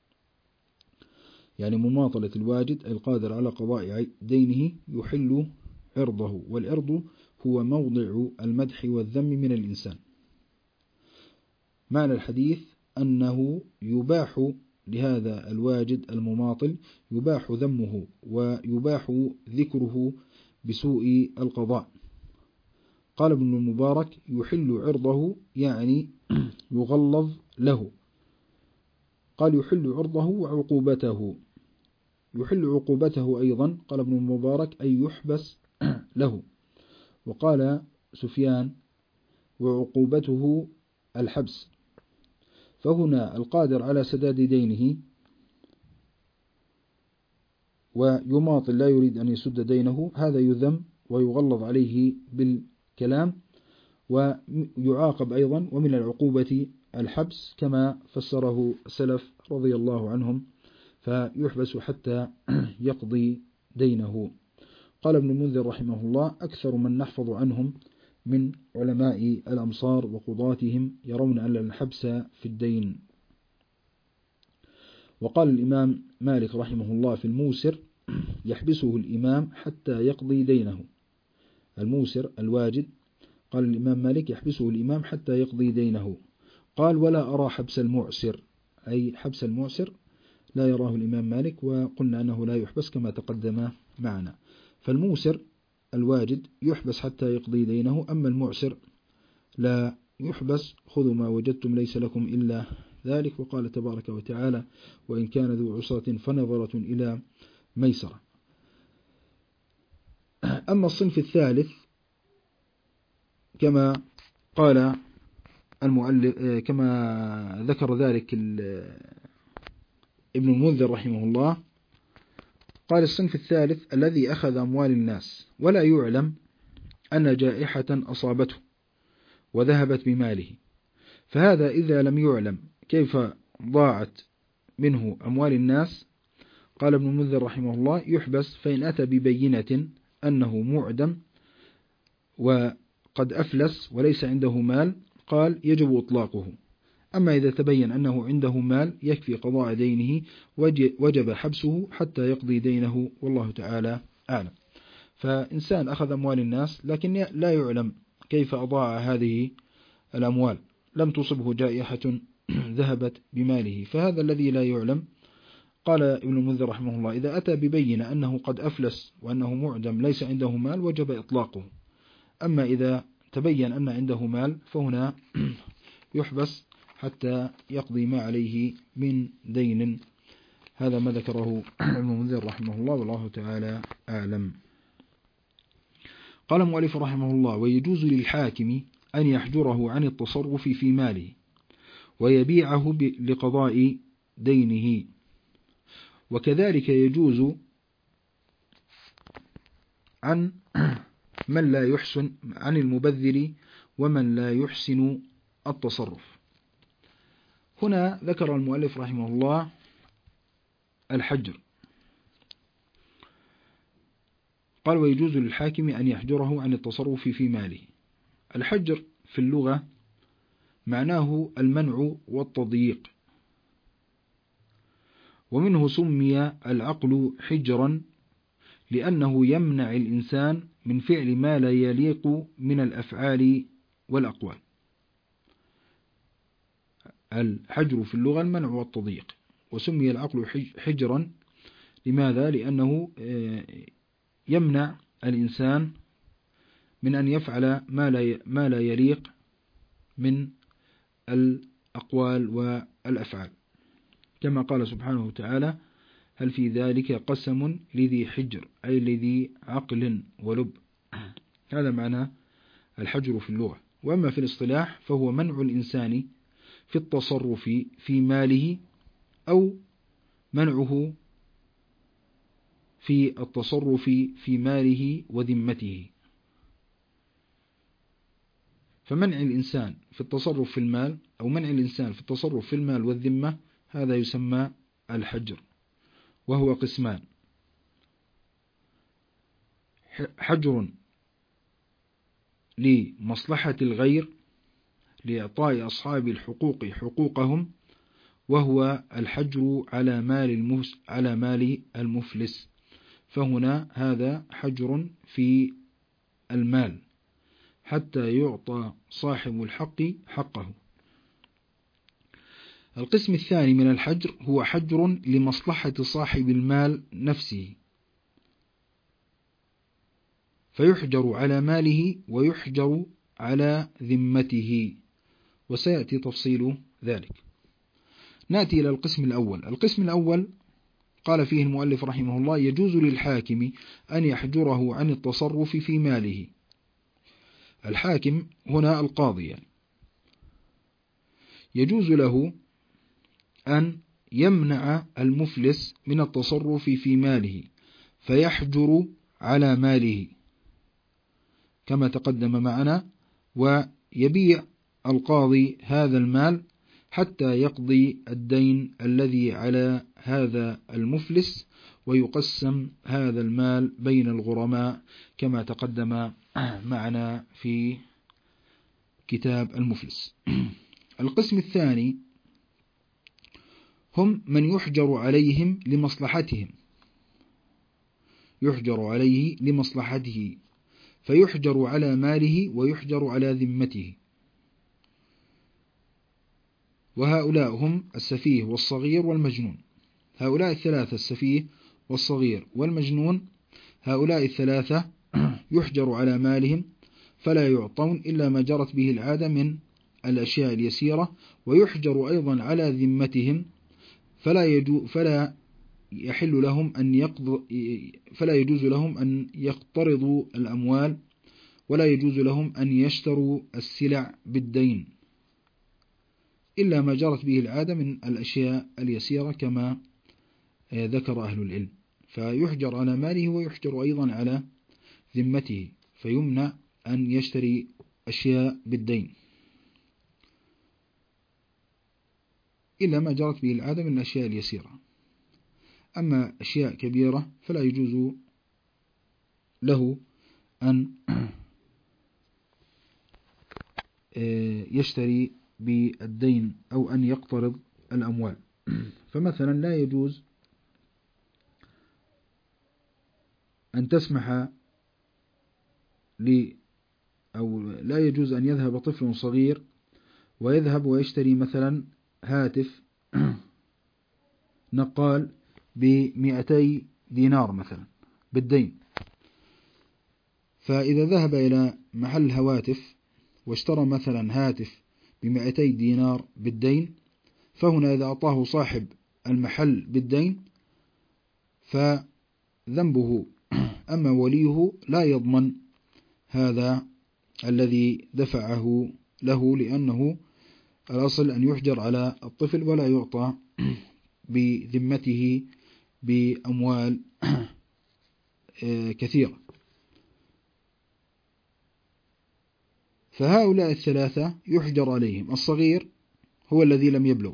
يعني مماطلة الواجد القادر على قضاء دينه يحل عرضه، والعرض هو موضع المدح والذم من الإنسان. معنى الحديث أنه يباح لهذا الواجد المماطل يباح ذمه ويباح ذكره بسوء القضاء. قال ابن المبارك يحل عرضه يعني يغلظ له، قال يحل عرضه وعقوبته، يحل عقوبته أيضا قال ابن المبارك أي يحبس له. وقال سفيان وعقوبته الحبس، فهنا القادر على سداد دينه ويماطل لا يريد أن يسد دينه هذا يذم ويغلظ عليه بالكلام ويعاقب أيضا، ومن العقوبة الحبس كما فسره السلف رضي الله عنهم، فيحبس حتى يقضي دينه. قال ابن المنذر رحمه الله أكثر من نحفظ عنهم من علماء الأمصار وقضاتهم يرون أن الحبس في الدين. وقال الإمام مالك رحمه الله في الموسر يحبسه الإمام حتى يقضي دينه. الموسر الواجد قال الإمام مالك يحبسه الإمام حتى يقضي دينه. قال ولا أرى حبس المعسر، أي حبس المعسر لا يراه الإمام مالك، وقلنا أنه لا يحبس كما تقدم معنا. فالموسر الواجد يحبس حتى يقضي دينه، أما المعسر لا يحبس، خذوا ما وجدتم ليس لكم إلا ذلك. وقال تبارك وتعالى وإن كان ذو عسرة فنظرة إلى ميسرة. أما الصنف الثالث كما قال المؤلف كما ذكر ذلك ابن المنذر رحمه الله، قال الصنف الثالث الذي أخذ أموال الناس ولا يعلم أن جائحة أصابته وذهبت بماله، فهذا إذا لم يعلم كيف ضاعت منه أموال الناس، قال ابن المنذر رحمه الله يحبس، فإن أتى ببينة أنه معدم وقد أفلس وليس عنده مال قال يجب إطلاقه. أما إذا تبين أنه عنده مال يكفي قضاء دينه وجب حبسه حتى يقضي دينه، والله تعالى أعلم. فإنسان أخذ أموال الناس لكن لا يعلم كيف أضاع هذه الأموال، لم تصبه جائحة ذهبت بماله، فهذا الذي لا يعلم قال ابن المنذر رحمه الله إذا أتى ببينة أنه قد أفلس وأنه معدم ليس عنده مال وجب إطلاقه. أما إذا تبين أن عنده مال فهنا يحبس حتى يقضي ما عليه من دين. هذا ما ذكره ابن المنذر رحمه الله والله تعالى أعلم. قال المؤلف رحمه الله ويجوز للحاكم أن يحجره عن التصرف في ماله ويبيعه لقضاء دينه، وكذلك يجوز عن من لا يحسن عن المبذر ومن لا يحسن التصرف. هنا ذكر المؤلف رحمه الله الحجر، قال ويجوز للحاكم أن يحجره عن التصرف في ماله. الحجر في اللغة معناه المنع والتضييق، ومنه سمي العقل حجرا لأنه يمنع الإنسان من فعل ما لا يليق من الأفعال والأقوال. الحجر في اللغة المنع والتضييق، وسمي العقل حجرا لماذا؟ لأنه يمنع الإنسان من أن يفعل ما لا يليق من الأقوال والأفعال، كما قال سبحانه وتعالى هل في ذلك قسم لذي حجر أي لذي عقل ولب. هذا معنى الحجر في اللغة. وأما في الاصطلاح فهو منع الإنسان في التصرف في ماله أو منعه في التصرف في ماله وذمته. فمنع الإنسان في التصرف في المال أو منع الإنسان في التصرف في المال والذمة هذا يسمى الحجر، وهو قسمان: حجر لمصلحة الغير لإعطاء أصحاب الحقوق حقوقهم، وهو الحجر على مال على مال المفلس، فهنا هذا حجر في المال حتى يعطى صاحب الحق حقه. القسم الثاني من الحجر هو حجر لمصلحة صاحب المال نفسه، فيحجر على ماله ويحجر على ذمته، وسيأتي تفصيل ذلك. نأتي إلى القسم الأول. القسم الأول قال فيه المؤلف رحمه الله: يجوز للحاكم أن يحجره عن التصرف في ماله. الحاكم هنا القاضي، يعني يجوز له أن يمنع المفلس من التصرف في ماله، فيحجر على ماله كما تقدم معنا، ويبيع القاضي هذا المال حتى يقضي الدين الذي على هذا المفلس، ويقسم هذا المال بين الغرماء كما تقدم معنا في كتاب المفلس. القسم الثاني هم من يحجر عليهم لمصلحتهم، يحجر عليه لمصلحته، فيحجر على ماله ويحجر على ذمته، وهؤلاء هم السفيه والصغير والمجنون. هؤلاء الثلاثة السفيه والصغير والمجنون، هؤلاء الثلاثة يحجر على مالهم فلا يعطون إلا ما جرت به العادة من الأشياء اليسيرة، ويحجر أيضا على ذمتهم، فلا يجو فلا يحل لهم أن يقض فلا يجوز لهم أن يقترضوا الأموال، ولا يجوز لهم أن يشتروا السلع بالدين إلا ما جرت به العادة من الأشياء اليسيرة كما ذكر أهل العلم. فيحجر على ماله ويحجر أيضا على ذمته، فيمنع أن يشتري أشياء بالدين إلا ما جرت به العادة من الأشياء اليسيرة. أما أشياء كبيرة فلا يجوز له أن يشتري بالدين أو أن يقترض الأموال. فمثلا لا يجوز أن تسمح لي أو لا يجوز أن يذهب طفل صغير ويذهب ويشتري مثلا هاتف نقال بمئتي دينار مثلا بالدين، فإذا ذهب إلى محل هواتف واشترى مثلا هاتف بمئتي دينار بالدين، فهنا إذا أعطاه صاحب المحل بالدين فذنبه، أما وليه لا يضمن هذا الذي دفعه له، لأنه الأصل أن يحجر على الطفل ولا يعطى بذمته بأموال كثيرة. فهؤلاء الثلاثة يحجر عليهم: الصغير هو الذي لم يبلغ،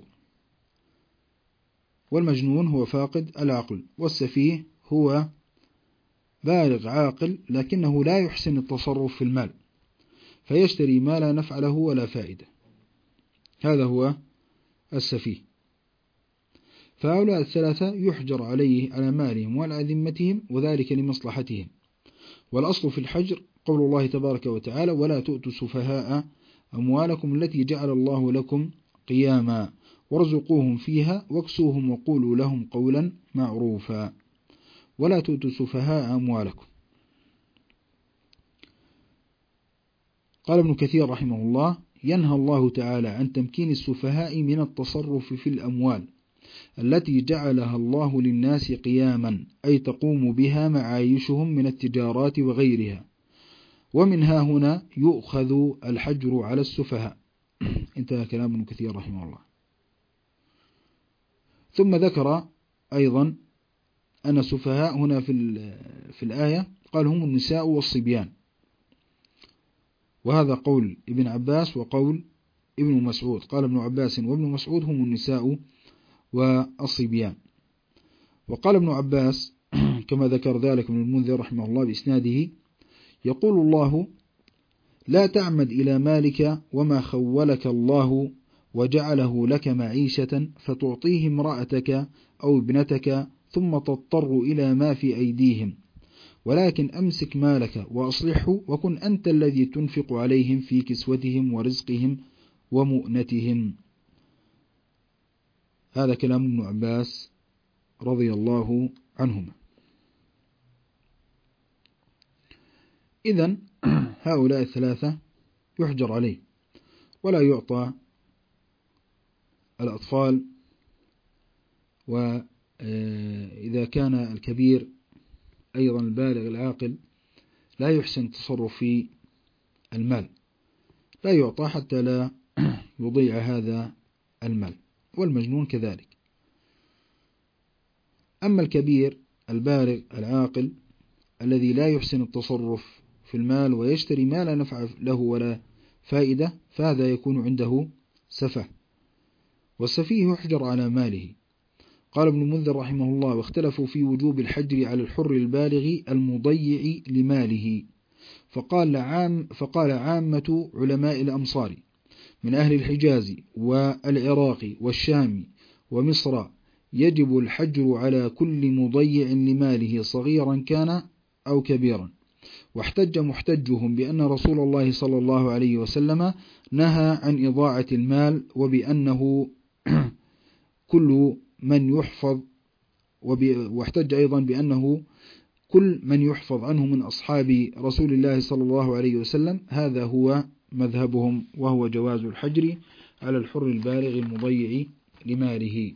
والمجنون هو فاقد العقل، والسفيه هو بالغ عاقل لكنه لا يحسن التصرف في المال فيشتري ما لا نفع له ولا فائدة، هذا هو السفيه. فهؤلاء الثلاثة يحجر عليه على مالهم وعلى ذمتهم، وذلك لمصلحتهم. والأصل في الحجر قول الله تبارك وتعالى: ولا تؤتوا السفهاء أموالكم التي جعل الله لكم قياما وارزقوهم فيها واكسوهم وقولوا لهم قولا معروفا. ولا تؤتوا السفهاء أموالكم. قال ابن كثير رحمه الله: ينهى الله تعالى عن تمكين السفهاء من التصرف في الأموال التي جعلها الله للناس قياما، أي تقوم بها معايشهم من التجارات وغيرها، ومنها هنا يؤخذ الحجر على السفهاء. انتهى كلام ابن كثير رحمه الله. ثم ذكر أيضا أن السفهاء هنا في في الآية قال هم النساء والصبيان، وهذا قول ابن عباس وقول ابن مسعود. قال ابن عباس وابن مسعود هم النساء والصبيان. وقال ابن عباس كما ذكر ذلك ابن المنذر رحمه الله بإسناده، يقول الله: لا تعمد إلى مالك وما خولك الله وجعله لك معيشة فتعطيه امرأتك أو ابنتك ثم تضطر إلى ما في أيديهم، ولكن أمسك مالك وأصلحه وكن أنت الذي تنفق عليهم في كسوتهم ورزقهم ومؤنتهم. هذا كلام ابن عباس رضي الله عنهما. إذن هؤلاء الثلاثة يحجر عليه ولا يعطى الأطفال، وإذا كان الكبير أيضا البالغ العاقل لا يحسن التصرف في المال لا يعطى حتى لا يضيع هذا المال، والمجنون كذلك. أما الكبير البالغ العاقل الذي لا يحسن التصرف في المال ويشتري ما لا نفع له ولا فائدة، فهذا يكون عنده سفه، والسفيه يحجر على ماله. قال ابن المنذر رحمه الله: واختلفوا في وجوب الحجر على الحر البالغ المضيع لماله، فقال عام فقال عامة علماء الأمصار من أهل الحجاز والعراق والشام ومصر يجب الحجر على كل مضيع لماله صغيرا كان أو كبيرا. واحتج محتجهم بأن رسول الله صلى الله عليه وسلم نهى عن إضاعة المال، وبأنه كل من يحفظ واحتج أيضا بأنه كل من يحفظ عنه من أصحاب رسول الله صلى الله عليه وسلم هذا هو مذهبهم، وهو جواز الحجر على الحر البالغ المضيع لماله.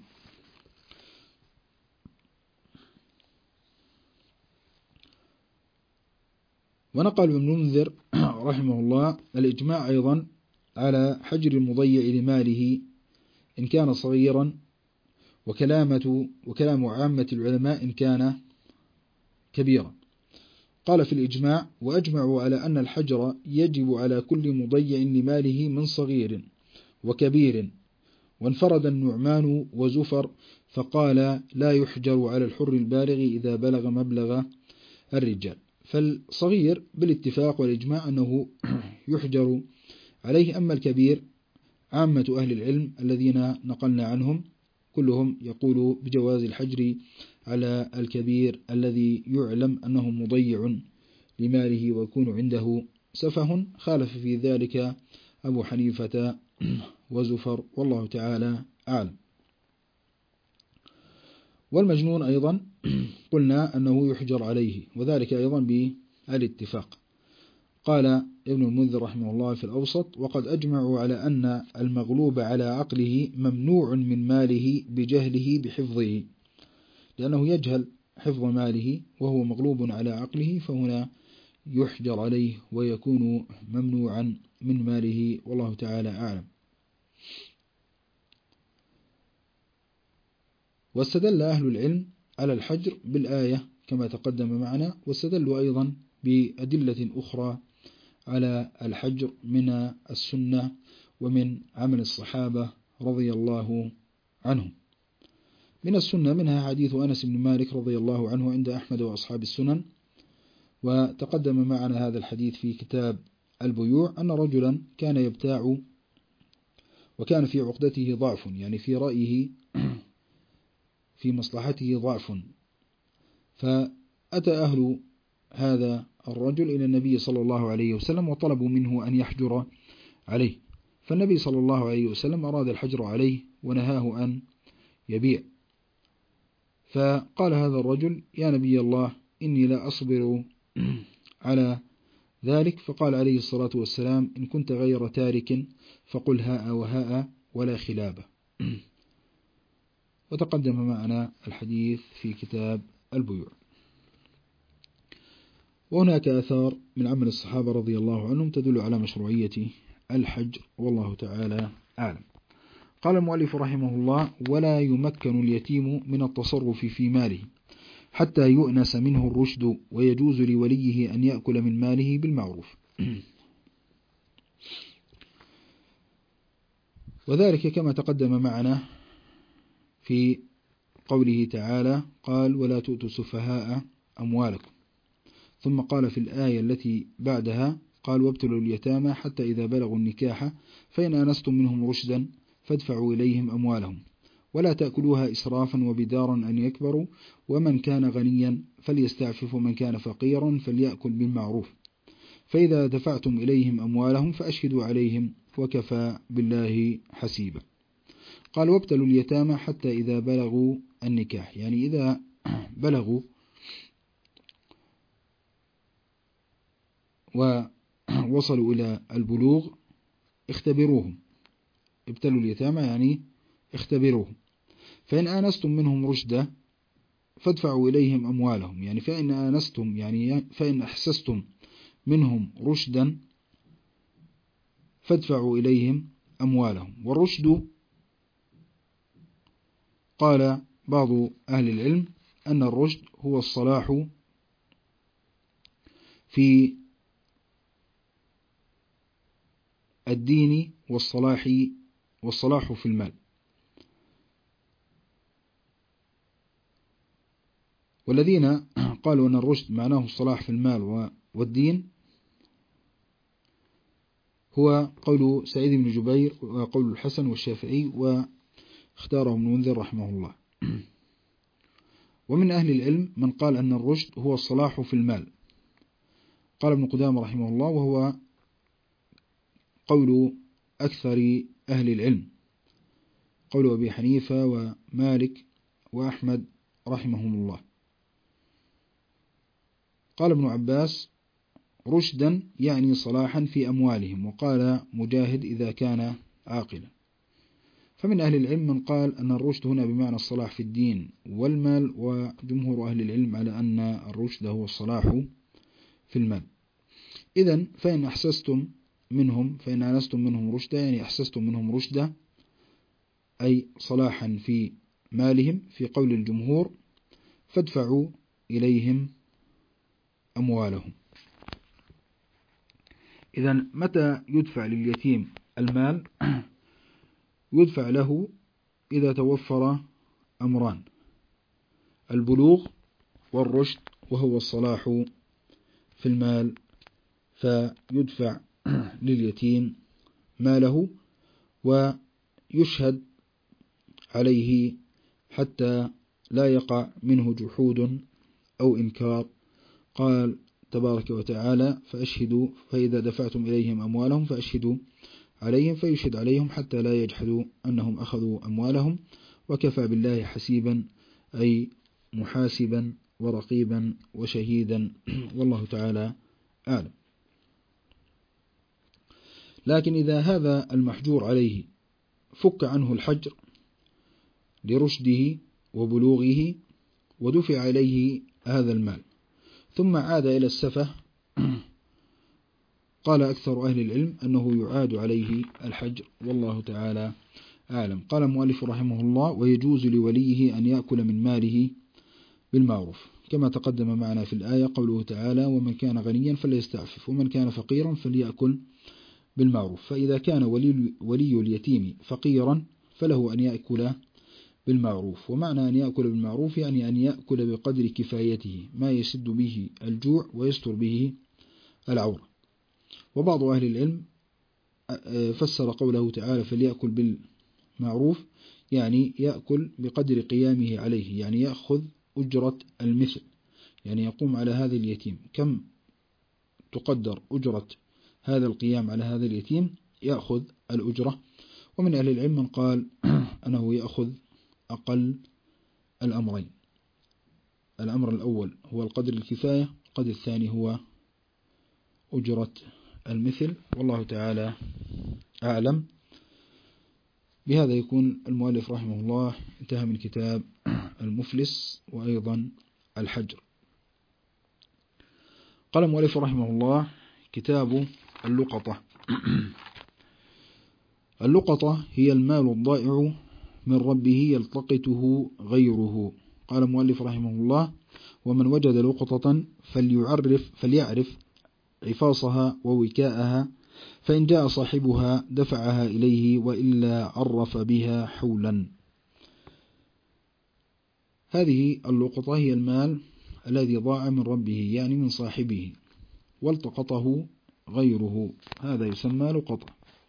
ونقل ابن المنذر رحمه الله الإجماع أيضا على حجر المضيع لماله إن كان صغيرا، وكلامة وكلام عامة العلماء إن كان كبيرا. قال في الإجماع: وأجمعوا على أن الحجر يجب على كل مضيع لماله من صغير وكبير. وانفرد النعمان وزفر فقال: لا يحجر على الحر البالغ إذا بلغ مبلغ الرجال. فالصغير بالاتفاق والإجماع أنه يحجر عليه. أما الكبير عامة أهل العلم الذين نقلنا عنهم كلهم يقولوا بجواز الحجر على الكبير الذي يعلم أنه مضيع لماله ويكون عنده سفه. خالف في ذلك أبو حنيفة وزفر، والله تعالى أعلم. والمجنون أيضا قلنا أنه يحجر عليه، وذلك أيضا بالاتفاق. قال ابن المنذر رحمه الله في الأوسط: وقد أجمعوا على أن المغلوب على عقله ممنوع من ماله بجهله بحفظه، لأنه يجهل حفظ ماله وهو مغلوب على عقله، فهنا يحجر عليه ويكون ممنوعا من ماله، والله تعالى أعلم. واستدل أهل العلم على الحجر بالآية كما تقدم معنا، واستدلوا أيضا بأدلة أخرى على الحجر من السنة ومن عمل الصحابة رضي الله عنهم. من السنة منها حديث أنس بن مالك رضي الله عنه عند أحمد وأصحاب السنن، وتقدم معنا هذا الحديث في كتاب البيوع، أن رجلا كان يبتاع وكان في عقدته ضعف، يعني في رأيه في مصلحته ضعف، فأتى أهل هذا الرجل إلى النبي صلى الله عليه وسلم وطلبوا منه أن يحجر عليه، فالنبي صلى الله عليه وسلم أراد الحجر عليه ونهاه أن يبيع. فقال هذا الرجل: يا نبي الله، إني لا أصبر على ذلك. فقال عليه الصلاة والسلام: إن كنت غير تارك فقل هاء وهاء ولا خلابة. وتقدم معنا الحديث في كتاب البيوع. وهناك آثار من عمل الصحابة رضي الله عنهم تدل على مشروعية الحجر، والله تعالى أعلم. قال المؤلف رحمه الله: ولا يمكن اليتيم من التصرف في ماله حتى يؤنس منه الرشد، ويجوز لوليه أن يأكل من ماله بالمعروف. وذلك كما تقدم معنا في قوله تعالى: قال: ولا تؤتوا السفهاء أموالكم. ثم قال في الآية التي بعدها قال وابتلوا اليتامى حتى إذا بلغوا النكاح فإن آنستم منهم رشدا فادفعوا إليهم أموالهم ولا تأكلوها إسرافا وبدارا أن يكبروا ومن كان غنيا فليستعفف ومن كان فقيرا فليأكل بالمعروف فإذا دفعتم إليهم أموالهم فأشهدوا عليهم وكفى بالله حسيبا. قال وابتلوا اليتامى حتى إذا بلغوا النكاح، يعني إذا بلغوا ووصلوا إلى البلوغ اختبروهم. ابتلوا اليتامى يعني اختبروهم. فإن آنستم منهم رشدا فادفعوا إليهم أموالهم، يعني فإن آنستم يعني فإن أحسستم منهم رشدا فادفعوا إليهم أموالهم. والرشد قال بعض أهل العلم أن الرشد هو الصلاح في الدين والصلاح والصلاح في المال. والذين قالوا أن الرشد معناه الصلاح في المال والدين هو قول سعيد بن جبير وقول الحسن والشافعي واختاره ابن منذر رحمه الله. ومن أهل العلم من قال أن الرشد هو الصلاح في المال، قال ابن قدامة رحمه الله وهو قول أكثر أهل العلم، قول أبي حنيفة ومالك وأحمد رحمهم الله. قال ابن عباس رشدا يعني صلاحا في أموالهم، وقال مجاهد إذا كان عاقلا. فمن أهل العلم من قال أن الرشد هنا بمعنى الصلاح في الدين والمال، وجمهور أهل العلم على أن الرشد هو الصلاح في المال. إذن فإن أحسستم منهم فإن آنستم منهم رشدا يعني أحسستم منهم رشدا أي صلاحا في مالهم في قول الجمهور فادفعوا إليهم أموالهم. إذن متى يدفع لليتيم المال؟ يدفع له إذا توفر أمران: البلوغ والرشد وهو الصلاح في المال، فيدفع لليتيم ماله ويشهد عليه حتى لا يقع منه جحود أو إنكار. قال تبارك وتعالى فأشهدوا فإذا دفعتم إليهم أموالهم فأشهدوا عليهم فيشهد عليهم حتى لا يجحدوا أنهم أخذوا أموالهم وكفى بالله حسيبا أي محاسبا ورقيبا وشهيدا، والله تعالى أعلم. لكن إذا هذا المحجور عليه فك عنه الحجر لرشده وبلوغه ودفع إليه هذا المال ثم عاد إلى السفه، قال أكثر أهل العلم أنه يعاد عليه الحجر، والله تعالى أعلم. قال المؤلف رحمه الله ويجوز لوليه أن يأكل من ماله بالمعروف، كما تقدم معنا في الآية قوله تعالى ومن كان غنيا فليستعفف ومن كان فقيرا فليأكل بالمعروف. فإذا كان ولي, ولي اليتيم فقيرا فله أن يأكل بالمعروف. ومعنى أن يأكل بالمعروف يعني أن يأكل بقدر كفايته ما يسد به الجوع ويستر به العورة. وبعض أهل العلم فسر قوله تعالى فليأكل بالمعروف يعني يأكل بقدر قيامه عليه، يعني يأخذ أجرة المثل، يعني يقوم على هذا اليتيم كم تقدر أجرة هذا القيام على هذا اليتيم يأخذ الأجرة. ومن أهل العلم من قال أنه يأخذ أقل الأمرين، الأمر الأول هو القدر الكفاية، القدر الثاني هو أجرة المثل، والله تعالى أعلم. بهذا يكون المؤلف رحمه الله انتهى من كتاب المفلس وأيضا الحجر. قال المؤلف رحمه الله كتاب اللقطة. اللقطة هي المال الضائع من ربه يلتقطه غيره. قال المؤلف رحمه الله ومن وجد لقطة فليعرف فليعرف عفاصها ووكاءها، فإن جاء صاحبها دفعها إليه وإلا عرف بها حولا. هذه اللقطة هي المال الذي ضاع من ربه يعني من صاحبه، والتقطه غيره، هذا يسمى لقطة.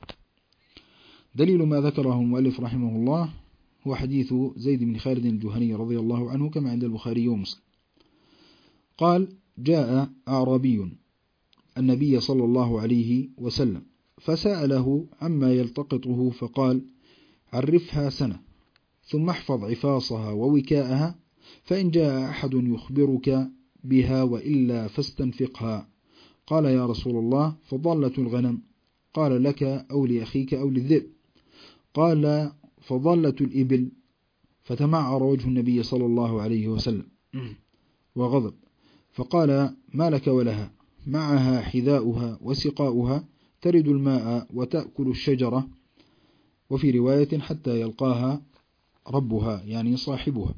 دليل ما ذكره المؤلف رحمه الله هو حديث زيد بن خالد الجهني رضي الله عنه كما عند البخاري ومسلم قال: جاء أعرابي النبي صلى الله عليه وسلم فسأله عما يلتقطه فقال: عرفها سنة ثم احفظ عفاصها ووكاءها، فإن جاء أحد يخبرك بها وإلا فاستنفقها. قال: يا رسول الله فضلة الغنم؟ قال: لك أو لأخيك أو للذئب؟ قال: فضلة الإبل. فتمعر وجه النبي صلى الله عليه وسلم وغضب، فقال: ما لك ولها؟ معها حذاؤها وسقاؤها، ترد الماء وتأكل الشجرة، وفي رواية حتى يلقاها ربها يعني صاحبها.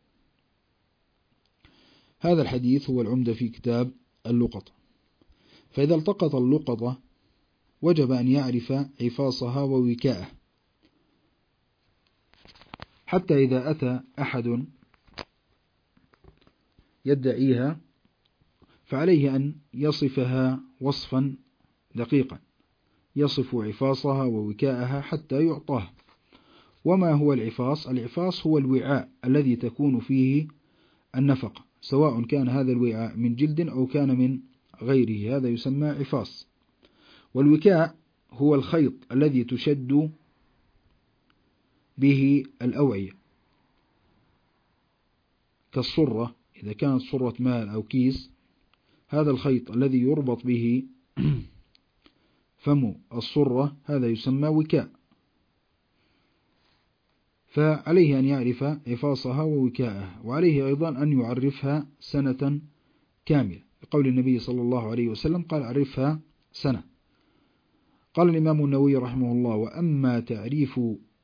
هذا الحديث هو العمدة في كتاب اللقطة. فإذا التقط اللقطة وجب أن يعرف عفاصها ووكاءه، حتى إذا أتى أحد يدعيها فعليه أن يصفها وصفا دقيقا، يصف عفاصها ووكاءها حتى يعطاه. وما هو العفاص؟ العفاص هو الوعاء الذي تكون فيه النفقة، سواء كان هذا الوعاء من جلد أو كان من غيره، هذا يسمى عفاص. والوكاء هو الخيط الذي تشد به الأوعية، كالصرة، إذا كانت صرة مال أو كيس، هذا الخيط الذي يربط به فم الصرة هذا يسمى وكاء. فعليه أن يعرف عفاصها ووكاءها، وعليه أيضا أن يعرفها سنة كاملة، بقول النبي صلى الله عليه وسلم قال: عرفها سنة. قال الإمام النووي رحمه الله: وأما تعريف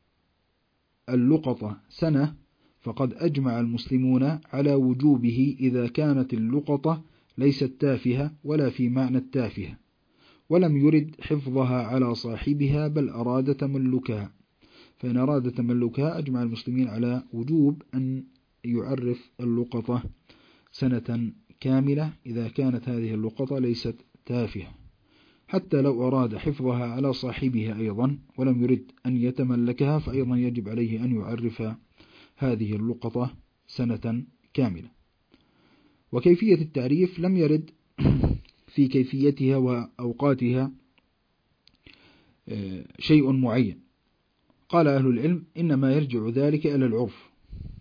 اللقطة سنة فقد أجمع المسلمون على وجوبه إذا كانت اللقطة ليست تافهة ولا في معنى التافهة، ولم يرد حفظها على صاحبها بل أراد تملكها. فإن أراد تملكها أجمع المسلمين على وجوب أن يعرف اللقطة سنة كاملة إذا كانت هذه اللقطة ليست تافهة، حتى لو أراد حفظها على صاحبها أيضا ولم يرد أن يتملكها فأيضا يجب عليه أن يعرف هذه اللقطة سنة كاملة. وكيفية التعريف لم يرد في كيفيتها وأوقاتها شيء معين. قال أهل العلم: إنما يرجع ذلك إلى العرف.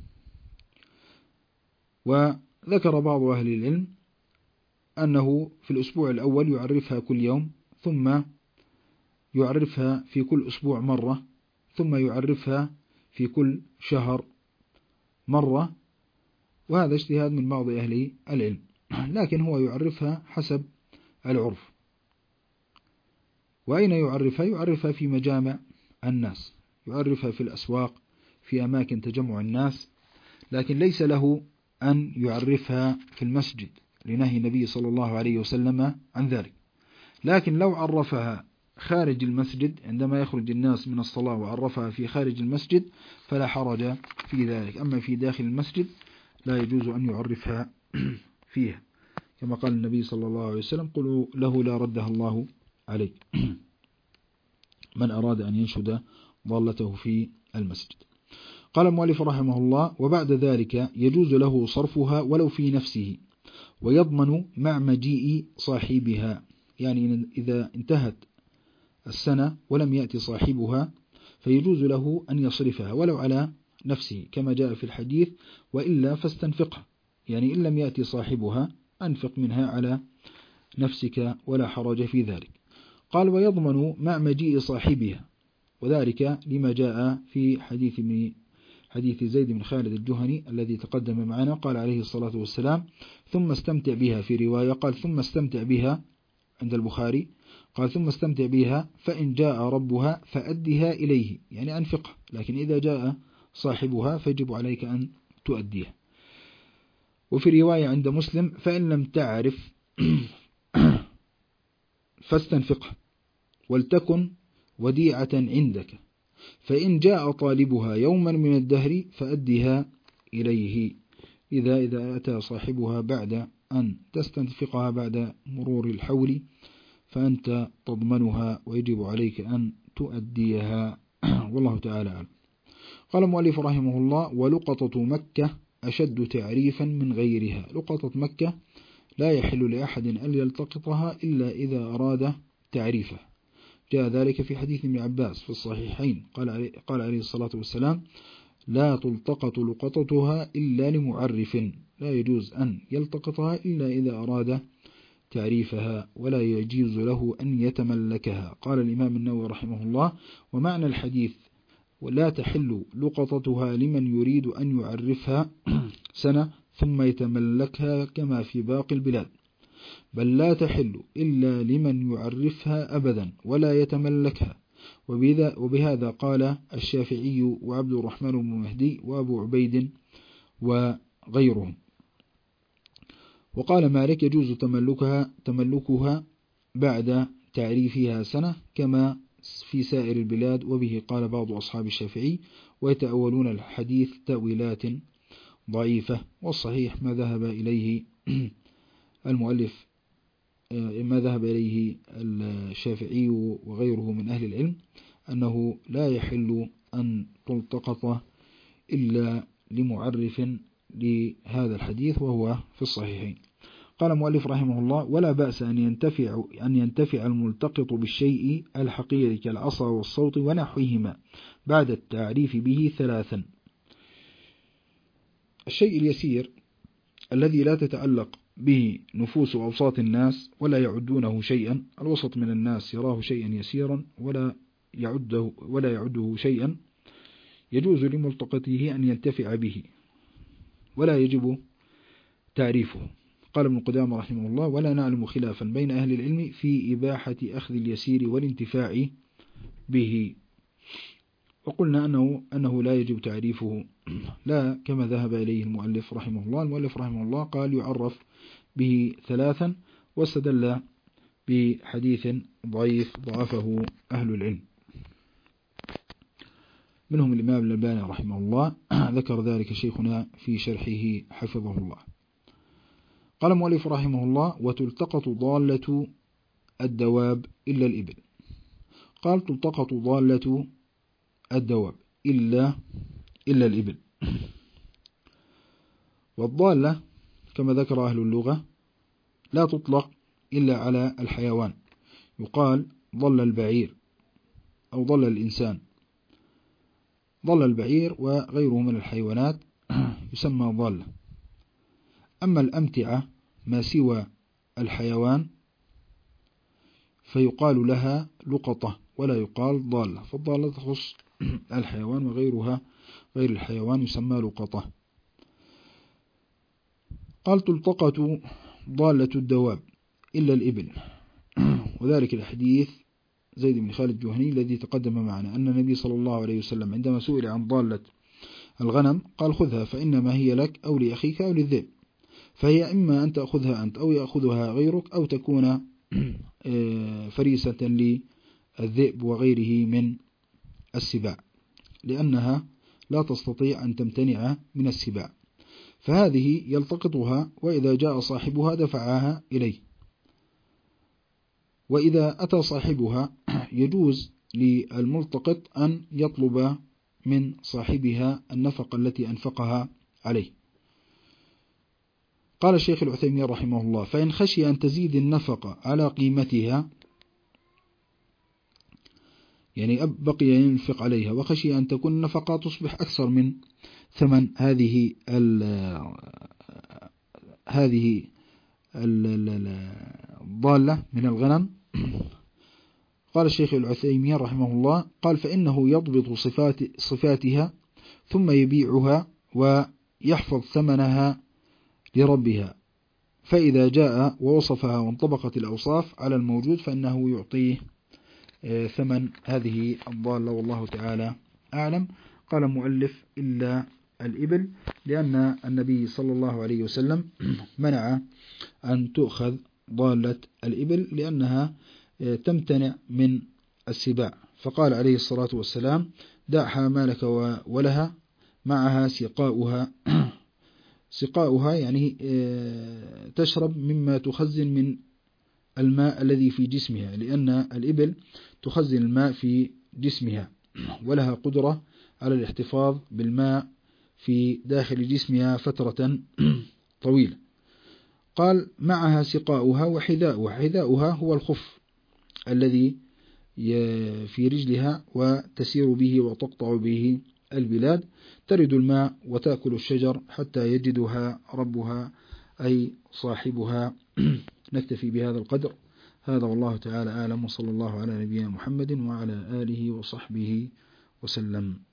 وذكر بعض أهل العلم أنه في الأسبوع الأول يعرفها كل يوم، ثم يعرفها في كل أسبوع مرة، ثم يعرفها في كل شهر مرة، وهذا اجتهاد من بعض أهل العلم، لكن هو يعرفها حسب العرف. وأين يعرفها؟ يعرفها في مجامع الناس، يعرفها في الأسواق، في أماكن تجمع الناس، لكن ليس له أن يعرفها في المسجد لنهي النبي صلى الله عليه وسلم عن ذلك. لكن لو عرفها خارج المسجد عندما يخرج الناس من الصلاة وعرفها في خارج المسجد فلا حرج في ذلك. أما في داخل المسجد لا يجوز أن يعرفها فيها، كما قال النبي صلى الله عليه وسلم: قلوا له لا ردها الله عليه من أراد أن ينشد ضالته في المسجد. قال المؤلف رحمه الله: وبعد ذلك يجوز له صرفها ولو في نفسه، ويضمن مع مجيء صاحبها، يعني إذا انتهت السنة ولم يأتي صاحبها فيجوز له أن يصرفها ولو على نفسه، كما جاء في الحديث: وإلا فاستنفقها، يعني إن لم يأتي صاحبها أنفق منها على نفسك ولا حرج في ذلك. قال: ويضمن مع مجيء صاحبها، وذلك لما جاء في حديث من حديث زيد بن خالد الجهني الذي تقدم معنا، قال عليه الصلاة والسلام: ثم استمتع بها، في رواية قال: ثم استمتع بها عند البخاري، قال: ثم استمتع بها فإن جاء ربها فأدها إليه، يعني أنفقها، لكن إذا جاء صاحبها فيجب عليك أن تؤديها. وفي رواية عند مسلم: فإن لم تعرف فاستنفقها ولتكن وديعة عندك، فإن جاء طالبها يوما من الدهر فأدها إليه. إذا إذا أتى صاحبها بعد أن تستنفقها بعد مرور الحول فأنت تضمنها ويجب عليك أن تؤديها. والله تعالى أعلم. قال المؤلف رحمه الله: ولقطة مكة أشد تعريفا من غيرها. لقطة مكة لا يحل لأحد أن يلتقطها إلا إذا أراد تعريفه. جاء ذلك في حديث ابن عباس في الصحيحين، قال عليه, قال عليه الصلاة والسلام: لا تلتقط لقطتها إلا لمعرف. لا يجوز أن يلتقطها إلا إذا أراد تعريفها، ولا يجوز له أن يتملكها. قال الإمام النووي رحمه الله: ومعنى الحديث ولا تحل لقطتها لمن يريد أن يعرفها سنة ثم يتملكها كما في باقي البلاد، بل لا تحل إلا لمن يعرفها أبدا ولا يتملكها. وبهذا قال الشافعي وعبد الرحمن بن مهدي وأبو عبيد وغيرهم. وقال مالك: يجوز تملكها, تملكها بعد تعريفها سنة كما في سائر البلاد. وبه قال بعض أصحاب الشافعي، ويتأولون الحديث تأويلات ضعيفة. والصحيح ما ذهب إليه المؤلف ما ذهب إليه الشافعي وغيره من أهل العلم أنه لا يحل أن تلتقط إلا لمعرف لهذا الحديث، وهو في الصحيحين. قال المؤلف رحمه الله: ولا بأس أن ينتفع, أن ينتفع الملتقط بالشيء الحقير كالعصا والصوت ونحوهما بعد التعريف به ثلاثا. الشيء اليسير الذي لا تتعلق به نفوس وأوساط الناس ولا يعدونه شيئا، الوسط من الناس يراه شيئا يسيرا ولا يعده, ولا يعده شيئا، يجوز لملتقطه أن ينتفع به ولا يجب تعريفه. قال ابن قدامة رحمه الله: ولا نعلم خلافا بين أهل العلم في إباحة أخذ اليسير والانتفاع به. وقلنا أنه, أنه لا يجب تعريفه، لا كما ذهب إليه المؤلف رحمه الله. المؤلف رحمه الله قال: يعرف به ثلاثا، واستدل بحديث ضعيف ضعفه أهل العلم، منهم الإمام الألباني رحمه الله، ذكر ذلك شيخنا في شرحه حفظه الله. قال المؤلف رحمه الله: وتلتقط ضالة الدواب إلا الإبل. قال: تلتقط ضالة الدواب إلا, إلا الإبل. والضالة كما ذكر أهل اللغة لا تطلق إلا على الحيوان، يقال ضل البعير أو ضل الإنسان. ضل البعير وغيره من الحيوانات يسمى ضالة. أما الأمتعة ما سوى الحيوان فيقال لها لقطة ولا يقال ضالة، فالضالة تخص الحيوان، وغيرها غير الحيوان يسمى لقطة. قال: تلتقط ضالة الدواب إلا الإبل، وذلك الحديث زيد بن خالد الجهني الذي تقدم معنا أن النبي صلى الله عليه وسلم عندما سئل عن ضالة الغنم قال: خذها فإنما هي لك أو لأخيك أو للذئب، فهي إما أن تأخذها أنت أو يأخذها غيرك أو تكون فريسة للذئب وغيره من السباع، لأنها لا تستطيع أن تمتنع من السباع، فهذه يلتقطها، وإذا جاء صاحبها دفعها إليه. وإذا أتى صاحبها يجوز للملتقط أن يطلب من صاحبها النفقة التي أنفقها عليه. قال الشيخ العثيمين رحمه الله: فإن خشي أن تزيد النفقة على قيمتها، يعني بقي ينفق عليها وخشي أن تكون النفقة تصبح أكثر من ثمن هذه ال هذه الضالة من الغنم، قال الشيخ العثيمين رحمه الله: قال: فإنه يضبط صفات صفاتها ثم يبيعها ويحفظ ثمنها لربها، فإذا جاء ووصفها وانطبقت الأوصاف على الموجود فإنه يعطيه ثمن هذه الضالة، والله تعالى أعلم. قال المؤلف: إلا الإبل، لأن النبي صلى الله عليه وسلم منع أن تؤخذ ضالة الإبل لأنها تمتنع من السباع، فقال عليه الصلاة والسلام: دعها مالك ولها معها سقاؤها سقاؤها يعني تشرب مما تخزن من الماء الذي في جسمها، لأن الإبل تخزن الماء في جسمها ولها قدرة على الاحتفاظ بالماء في داخل جسمها فترة طويلة. قال معها سقاؤها وحذاؤها. حذاؤها هو الخف الذي في رجلها وتسير به وتقطع به البلاد، ترد الماء وتأكل الشجر حتى يجدها ربها أي صاحبها. نكتفي بهذا القدر. هذا والله تعالى أعلم، وصلى الله على نبينا محمد وعلى آله وصحبه وسلم.